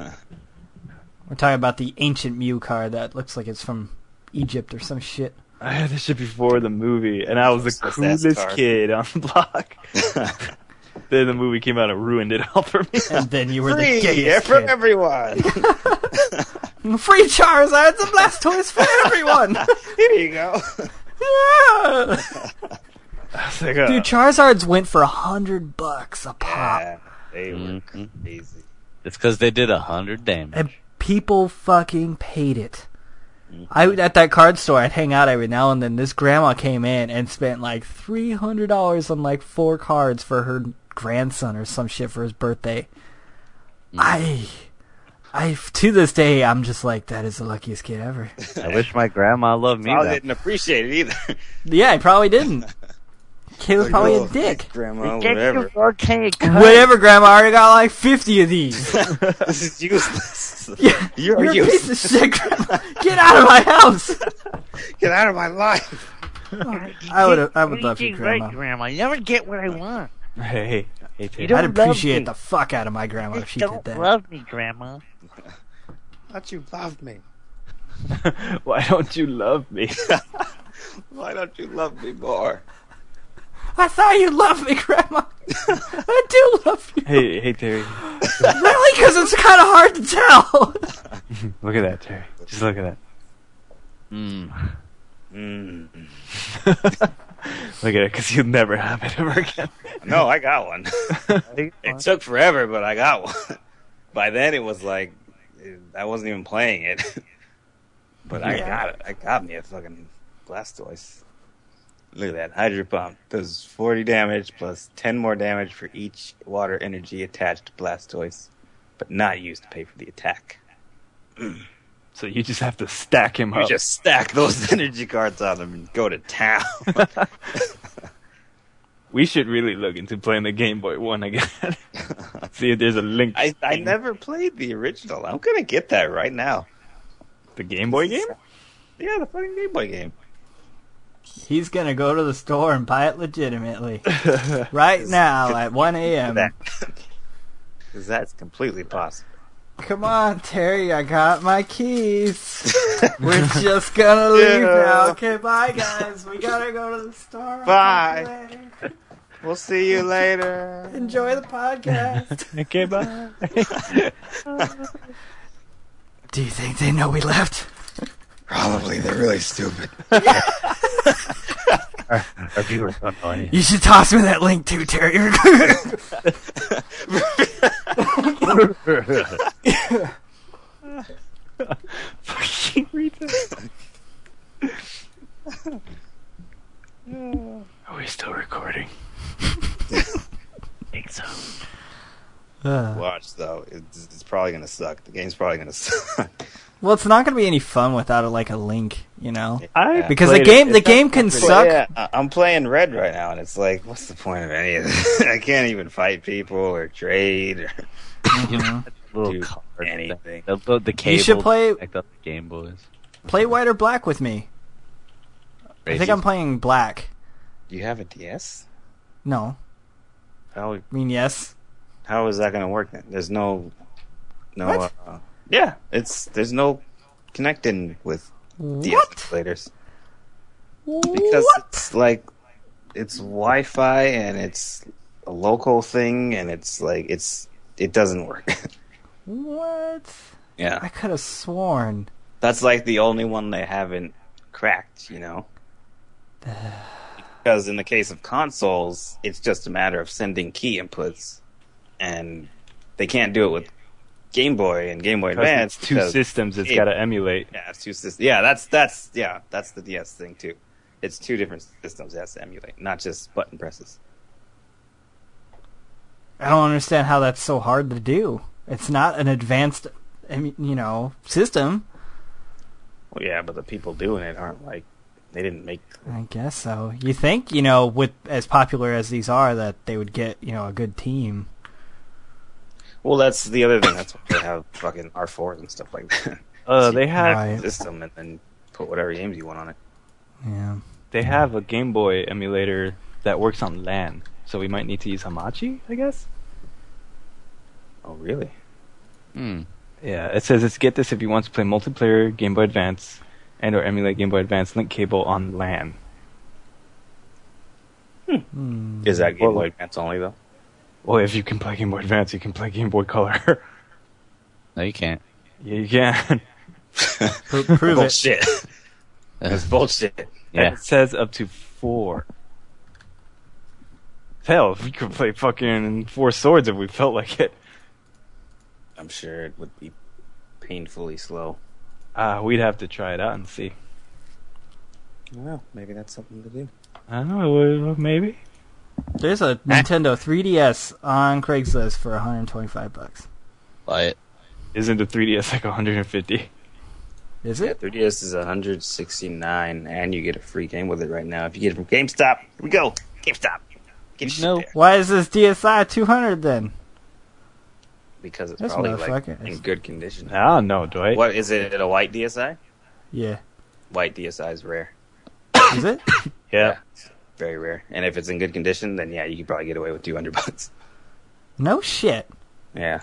We're talking about the ancient Mew card that looks like it's from Egypt or some shit. I had this shit before the movie, and I was the What's that coolest card? kid on the block. Then the movie came out and ruined it all for me. And then you were Free the gayest for kid. everyone. Free Charizards and Blastoise for everyone. Here you go. Yeah. I was like, uh, Dude, Charizards went for a hundred bucks a pop, Yeah, they were Mhm. crazy. It's because they did a hundred damage. and people fucking paid it. I at that card store, I'd hang out every now and then. This grandma came in and spent like three hundred dollars on like four cards for her grandson or some shit for his birthday. I, I to this day, I'm just like, that is the luckiest kid ever. I wish my grandma loved me. I that didn't appreciate it either. Yeah, he probably didn't. Kid was Like, probably oh, a dick. thanks, Grandma, whatever. Whatever, grandma. I already got like fifty of these. This is useless. Yeah, You're, You're a useless. piece of shit, grandma. Get out of my house. Get out of my life. I would, I would love you, Right, grandma. Grandma. You never get what I want. hey, hey, hey, Ted. You don't I'd love appreciate me. the fuck out of my grandma You if she don't did that. love me, Grandma. Thought you loved me. Why don't you love me? Why don't you love me more? I thought you loved me, grandma. I do love you. hey, hey, Terry. Really? Because it's kind of hard to tell. Look at that, Terry. Just look at that. Mm. Mm. Look at it, because you'll never have it ever again. No, I got one. It took forever, but I got one. By then, it was like it, I wasn't even playing it. But I Yeah. got it. I got me a fucking Blastoise. Look at that. Hydro Pump does forty damage plus ten more damage for each water energy attached to Blastoise, but not used to pay for the attack. So you just have to stack him You up. just stack those energy cards on him and go to town. We should really look into playing the Game Boy One again. See if there's a link. I, I never played the original. I'm gonna get that right now. The Game Boy game? Yeah, the fucking Game Boy game. He's gonna go to the store and buy it legitimately. Right now at one a.m. Because that's completely possible. Come on, Terry, I got my keys. We're just gonna leave Yeah. now. Okay, bye, guys. We gotta go to the store. I'll Bye. talk to you later. We'll see you later. Enjoy the podcast. Okay, bye. Do you think they know we left? Probably. They're really stupid. Our, our viewers don't know anything. You should toss me that link too, Terry. Fucking retard. Are we still recording? think so. Uh, Watch though, it's, it's probably gonna suck. The game's probably gonna suck. well, it's not going to be any fun without a, like a link, you know? I Because the played game, it. the It's game not can really- suck. Yeah, I- I'm playing Red right now, and it's like, what's the point of any of this? I can't even fight people or trade or Mhm. Little do card anything. The, the, the cable You should play- connect up the Game Boys. Play white or black with me. I think I'm playing black. You have a D S? No, How I mean yes. how is that gonna work then? There's no no. What? Uh, yeah, it's there's no connecting with D S What? emulators because What? it's like it's Wi-Fi and it's a local thing and it's like it's it doesn't work. What? Yeah, I could have sworn. that's like the only one they haven't cracked, you know. Because in the case of consoles, it's just a matter of sending key inputs, and they can't do it with Game Boy and Game Boy Because Advance. it's two because- systems it's it- got to emulate. Yeah, it's two systems. Yeah, that's that's yeah, that's the D S thing too. It's two different systems it has to emulate, not just button presses. I don't understand how that's so hard to do. It's not an advanced, emu- you know, system. Well, yeah, but the people doing it aren't like they didn't make. I guess so. You think, you know, with as popular as these are, that they would get, you know, a good team. Well, that's the other thing. That's why they have fucking R fours and stuff like that. Uh, they have Right. System and then put whatever games you want on it. Yeah. they have a Game Boy emulator that works on LAN, so we might need to use Hamachi, I guess. Oh, really? Hmm. Yeah, it says it's get this if you want to play multiplayer Game Boy Advance and or emulate Game Boy Advance link cable on LAN. Hmm. Is that Game Well, Boy Advance only though? Well, if you can play Game Boy Advance, you can play Game Boy Color. No, you can't. Yeah, you can. Pro- prove it. bullshit. That's bullshit. Yeah. It says up to four. Hell, we could play fucking Four Swords if we felt like it. I'm sure it would be painfully slow. Uh, we'd have to try it out and see. Well, maybe that's something to do. I don't know, uh, maybe. There's a Nintendo three D S on Craigslist for one hundred twenty-five bucks. Buy it. Isn't the three D S like one hundred fifty? Is Yeah, it? three D S is one hundred sixty-nine, and you get a free game with it right now if you get it from GameStop. Here we go, GameStop. Get your shit No. there. Why is this D S i two hundred then? Because it's This probably like motherfucker in is- good condition. I don't know, Dwight. What is it? A white D S I? Yeah. White D S I is rare. Is it? Yeah. It's very rare. And if it's in good condition, then yeah, you could probably get away with two hundred bucks. No shit. Yeah.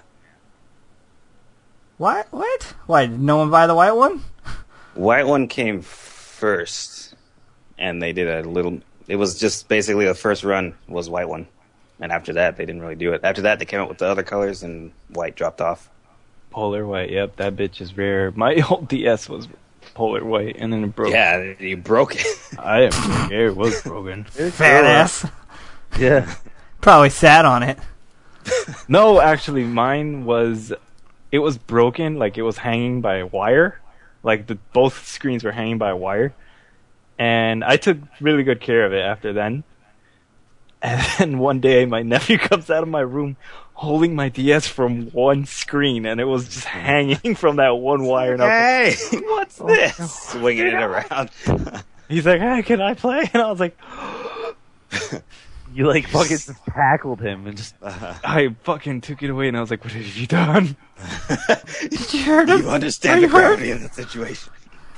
What? What? Why, did no one buy the white one? White one came first, and they did a little. It was just basically the first run was white one, and after that they didn't really do it. After that they came out with the other colors, and white dropped off. Polar white, yep, that bitch is rare. My old D S was pull it white, and then it broke. Yeah, you broke it. I didn't break it. It was broken. Fat ass. Yeah. Probably sat on it. No, actually, mine was. It was broken. Like it was hanging by a wire. Like the both screens were hanging by a wire, and I took really good care of it after then. And then one day, my nephew comes out of my room holding my D S from one screen, and it was just hanging from that one wire. And I was Hey, what's this? Swinging it around. like, he's like, "Hey, can I play?" And I was like, You like fucking just tackled him and just. I fucking took it away, and I was like, "What have you done?" Did you hurt him? You understand Are the you hurt? gravity of the situation.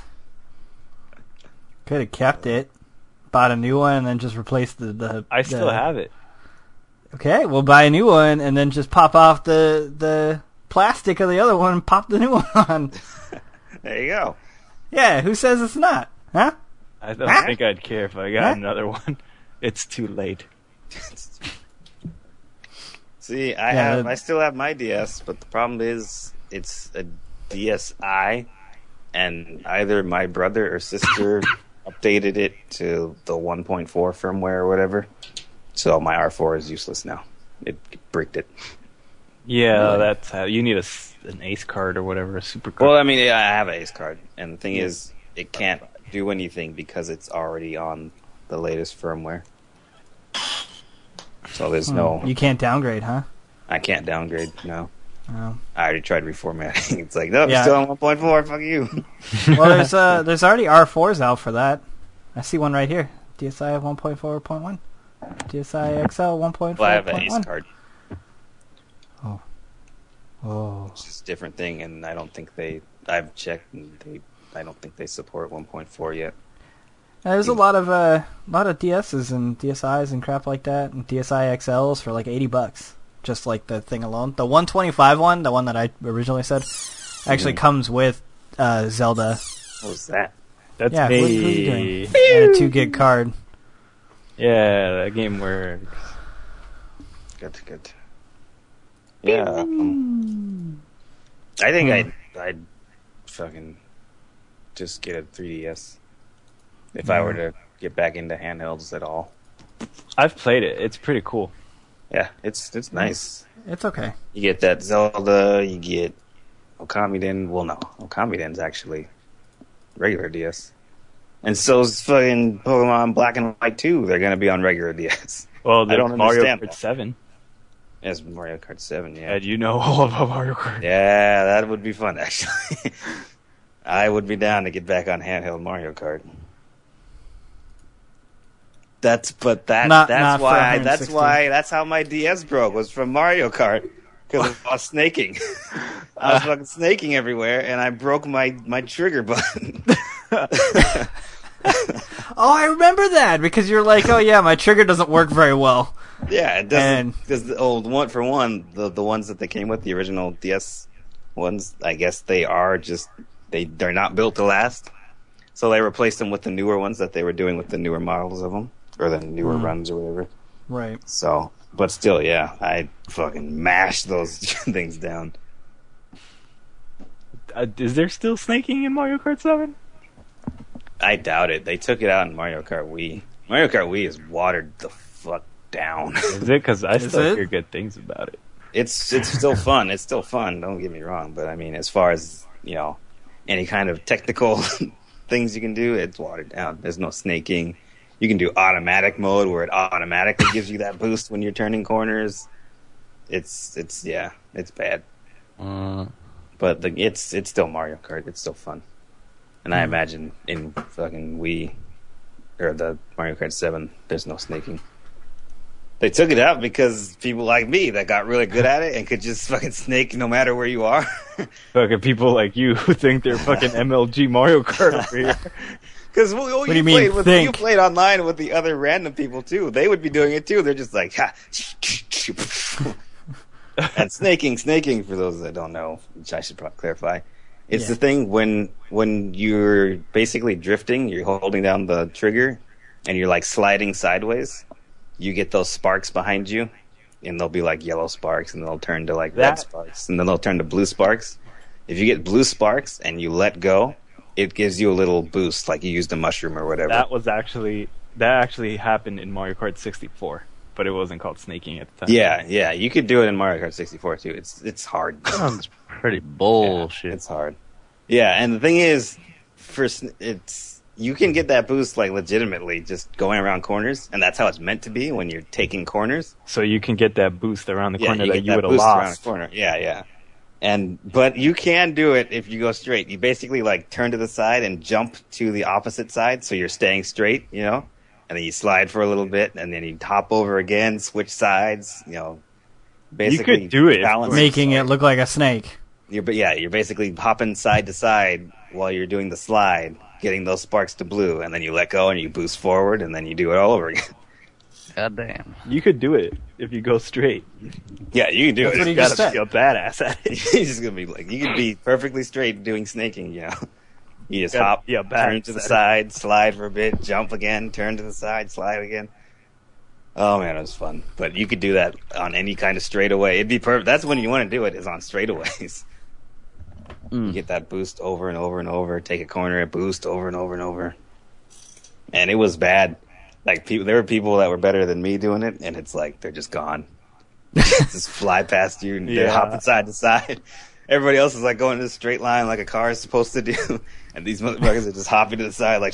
Could have kept it, bought a new one, and then just replaced the. the I still the... have it. Okay, we'll buy a new one, and then just pop off the the plastic of the other one and pop the new one on. There you go. Yeah, who says it's not? Huh? I don't Huh? think I'd care if I got Huh? another one. It's too late. See, I Yeah, have, that- I still have my D S, but the problem is it's a D S i, and either my brother or sister updated it to the one point four firmware or whatever, so my R four is useless now. It bricked it. Yeah, that's how you need a s- an ace card or whatever, a super card. Well, I mean, yeah, I have an ace card, and the thing is, it can't do anything because it's already on the latest firmware. So there's no, You can't downgrade, huh? I can't downgrade. No, Oh. I already tried reformatting. It's like, no, Yeah. it's still on one point four. Fuck you. Well, there's uh, there's already R fours out for that. I see one right here. D S I one point four point one. D S I X L one point four Well, I point have one. an ace card. Oh. It's just a different thing, and I don't think they. I've checked, and they. I don't think they support one point four yet. Yeah, there's a lot of uh, lot of D Ss and D S Is and crap like that, and D S I X Ls for like eighty bucks, just like the thing alone. The one twenty-five one, the one that I originally said, actually Mhm. comes with uh, Zelda. What was that? That's yeah, me. what, what are you doing? And a two gig card. Yeah, that game where Good, good. Yeah. Um, I think I'd, I'd fucking just get a three D S if I were to get back into handhelds at all. I've played it. It's pretty cool. Yeah, it's it's nice. It's okay. You get that Zelda, you get Okami Den. Well, no, Okami Den's actually regular D S. And so's fucking Pokemon Black and White two. They're going to be on regular D S. Well, I there's don't Mario understand Kart that. seven. Yes, Mario Kart seven, yeah. And you know all about Mario Kart. Yeah, that would be fun, actually. I would be down to get back on handheld Mario Kart. That's but that Not- that's not for why one that's sixty. why that's how my D S broke, was from Mario Kart, because I was snaking. I was fucking snaking everywhere, and I broke my my trigger button. Oh, I remember that because you're like, oh yeah, my trigger doesn't work very well. Yeah, it And- doesn't. Because the old one for one, the the ones that they came with, the original D S ones, I guess they are just they they're not built to last. So they replaced them with the newer ones that they were doing with the newer models of them, or the newer Mm. runs or whatever. Right. So, but still, yeah, I fucking mashed those things down. Uh, is there still snaking in Mario Kart seven? I doubt it. They took it out in Mario Kart Wii. Mario Kart Wii is watered the fuck down. Is it? Because I Is still it? hear good things about it. It's it's still fun. It's still fun. Don't get me wrong, but I mean, as far as you know, any kind of technical things you can do, it's watered down. There's no snaking. You can do automatic mode where it automatically gives you that boost when you're turning corners. It's it's yeah, it's bad. Uh, But the, it's it's still Mario Kart. It's still fun. And I imagine in fucking Wii or the Mario Kart seven, there's no snaking. They took it out because people like me that got really good at it and could just fucking snake no matter where you are. Fucking people like you who think they're fucking M L G Mario Kart over here. Because well, do you, you mean, played with, think? you played online with the other random people too. They would be doing it too. They're just like, ha. And snaking, snaking, for those that don't know, which I should probably clarify, it's Yeah. the thing when when you're basically drifting, you're holding down the trigger, and you're like sliding sideways. You get those sparks behind you, and they'll be like yellow sparks, and they'll turn to like red That- sparks, and then they'll turn to blue sparks. If you get blue sparks and you let go, it gives you a little boost, like you used a mushroom or whatever. That was actually that actually happened in Mario Kart sixty-four, but it wasn't called snaking at the time. Yeah, yeah, you could do it in Mario Kart sixty-four too. It's it's hard. Sounds pretty bullshit. Yeah, it's hard. Yeah, and the thing is, for sn- it's you can get that boost like legitimately just going around corners, and that's how it's meant to be when you're taking corners. So you can get that boost around the Yeah, corner you that get you that would have boost around lost. the corner. Yeah, yeah. And but you can do it if you go straight. You basically like turn to the side and jump to the opposite side, so you're staying straight, you know. And then you slide for a little bit, and then you hop over again, switch sides, you know. Basically, You could do it. balance Making it look like a snake. You're, but yeah, you're basically hopping side to side while you're doing the slide, getting those sparks to blue, and then you let go and you boost forward, and then you do it all over again. God damn. You could do it if you go straight. Yeah, you can do That's it. what he You gotta just said. be a badass at it. You're just gonna be like, you can be perfectly straight doing snaking, you know. You just Gotta hop, be a turn badass to the at it. side, slide for a bit, jump again, turn to the side, slide again. Oh man, it was fun. But you could do that on any kind of straightaway. It'd be perfect. That's when you want to do it, is on straightaways. You get that boost over and over and over, take a corner, boost over and over and over. And it was bad. Like, people, there were people that were better than me doing it, and it's like, they're just gone. Just fly past you, and they're Yeah. hopping side to side. Everybody else is like going in a straight line like a car is supposed to do. And these motherfuckers are just hopping to the side like...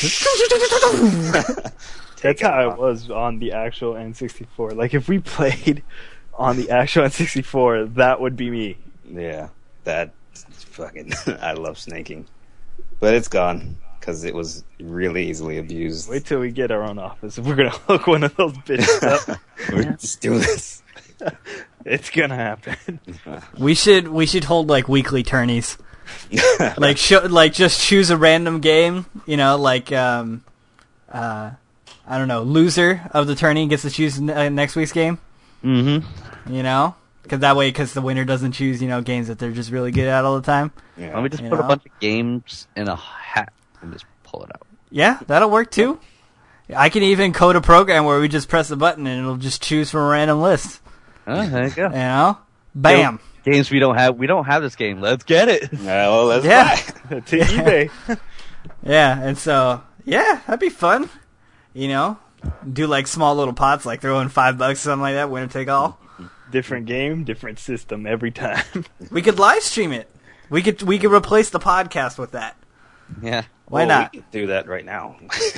That's how it was on the actual N sixty-four. Like, if we played on the actual N sixty-four, that would be me. Yeah, that fucking... I love snaking. But it's gone, because it was really easily abused. Wait till we get our own office. We're gonna hook one of those bitches up. We're just doing this. It's gonna happen. We should we should hold like weekly tourneys. like show, like just choose a random game, you know, like um uh I don't know, loser of the tourney gets to choose n- uh, next week's game. Mm-hmm. You know, because that way, because the winner doesn't choose, you know, games that they're just really good at all the time. Yeah. Let me just You put know? a bunch of games in a hat and just pull it out. Yeah, that'll work too. I can even code a program where we just press a button and it'll just choose from a random list. Oh, there you go. You know, bam. Games we don't have. We don't have this game. Let's get it. Yeah, well, let's Yeah. buy. To eBay. Yeah, and so yeah, that'd be fun. You know, do like small little pots, like throw in five bucks, something like that, winner take all. Different game, different system every time. We could live stream it. We could we could replace the podcast with that. Yeah. Why Well, not? We could do that right now.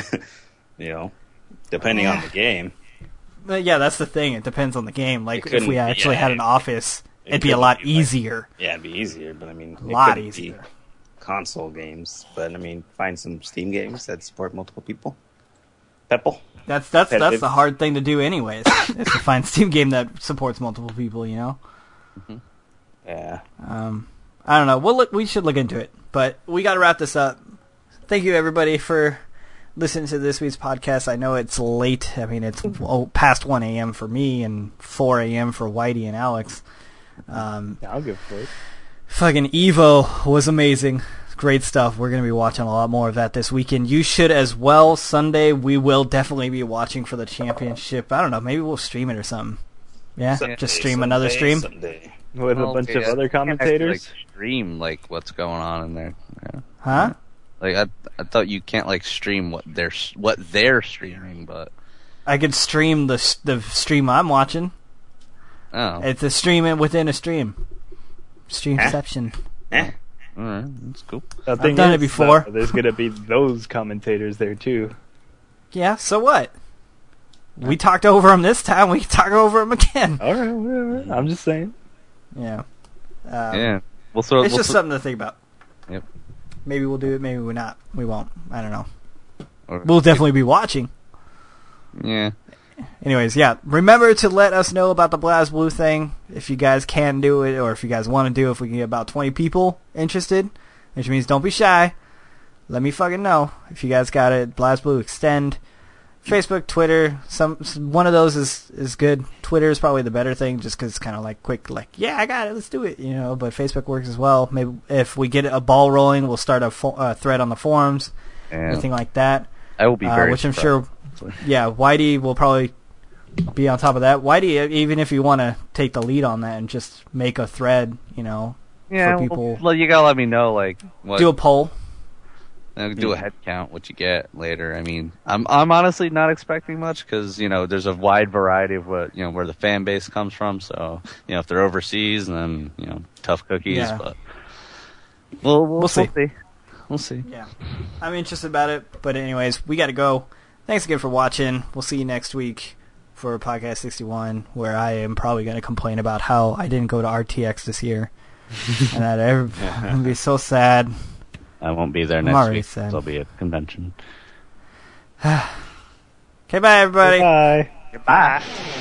You know, depending on the game. But yeah, that's the thing. It depends on the game. Like if couldn't- we actually yeah, had an it- office, it it'd be a couldn't lot be like- easier. Yeah, it'd be easier, but I mean, A it lot couldn't be easier. console games, but I mean, find some Steam games that support multiple people. Pepple. That's that's that's Competitive. the hard thing to do, anyways. is to find Steam game that supports multiple people. You know. Yeah. Um, I don't know. We'll look. We should look into it. But we got to wrap this up. Thank you, everybody, for listening to this week's podcast. I know it's late. I mean, it's oh, past one a.m. for me and four a.m. for Whitey and Alex. Um, Yeah, I'll go for it. fucking Evo was amazing. Great stuff. We're going to be watching a lot more of that this weekend. You should as well. Sunday, we will definitely be watching for the championship. I don't know. Maybe we'll stream it or something. Yeah? Someday, Just stream someday, another stream? someday. With a Well, bunch yeah, of other you can't actually, commentators. like, stream like what's going on in there. Yeah. Huh? Like I, I thought you can't like stream what they're what they're streaming, but I could stream the s- the stream I'm watching. oh, It's a stream within a stream. Streamception. Eh? all right, that's cool. The thing done it is, before. though, there's gonna be those commentators there too. Yeah, so what? We talked over them this time. We can talk over them again. All right, whatever. I'm just saying. Yeah. Um, Yeah, we'll throw. It's we'll just throw- something to think about. Yep. Maybe we'll do it. Maybe we're not. We won't. I don't know. or- We'll definitely be watching. Yeah. Anyways, yeah. Remember to let us know about the BlazBlue thing if you guys can do it, or if you guys want to do it. If we can get about twenty people interested, which means don't be shy. Let me fucking know if you guys got it. BlazBlue Extend, Facebook, Twitter. Some, some one of those is is good. Twitter is probably the better thing, just because it's kind of like quick, like yeah, I got it, let's do it, you know. But Facebook works as well. Maybe if we get a ball rolling, we'll start a fo- uh, thread on the forums, And anything like that. I will be Uh, very. which I'm surprised. sure, yeah, Whitey will probably be on top of that. Whitey, even if you want to take the lead on that and just make a thread, you know, Yeah, for people, well, you gotta let me know like what. do a poll. And do a head count, what you get later. I mean, I'm I'm honestly not expecting much because you know there's a wide variety of what you know where the fan base comes from. So you know if they're overseas, then you know tough cookies. Yeah. But we'll we'll, We'll see. We'll see. We'll see. Yeah, I'm interested about it. But anyways, we got to go. Thanks again for watching. We'll see you next week for Podcast sixty-one, where I am probably going to complain about how I didn't go to R T X this year, and that I'm going to be so sad. I won't be there I'm next already week. sad. So I'll be at convention. Okay, bye everybody. Bye. Goodbye.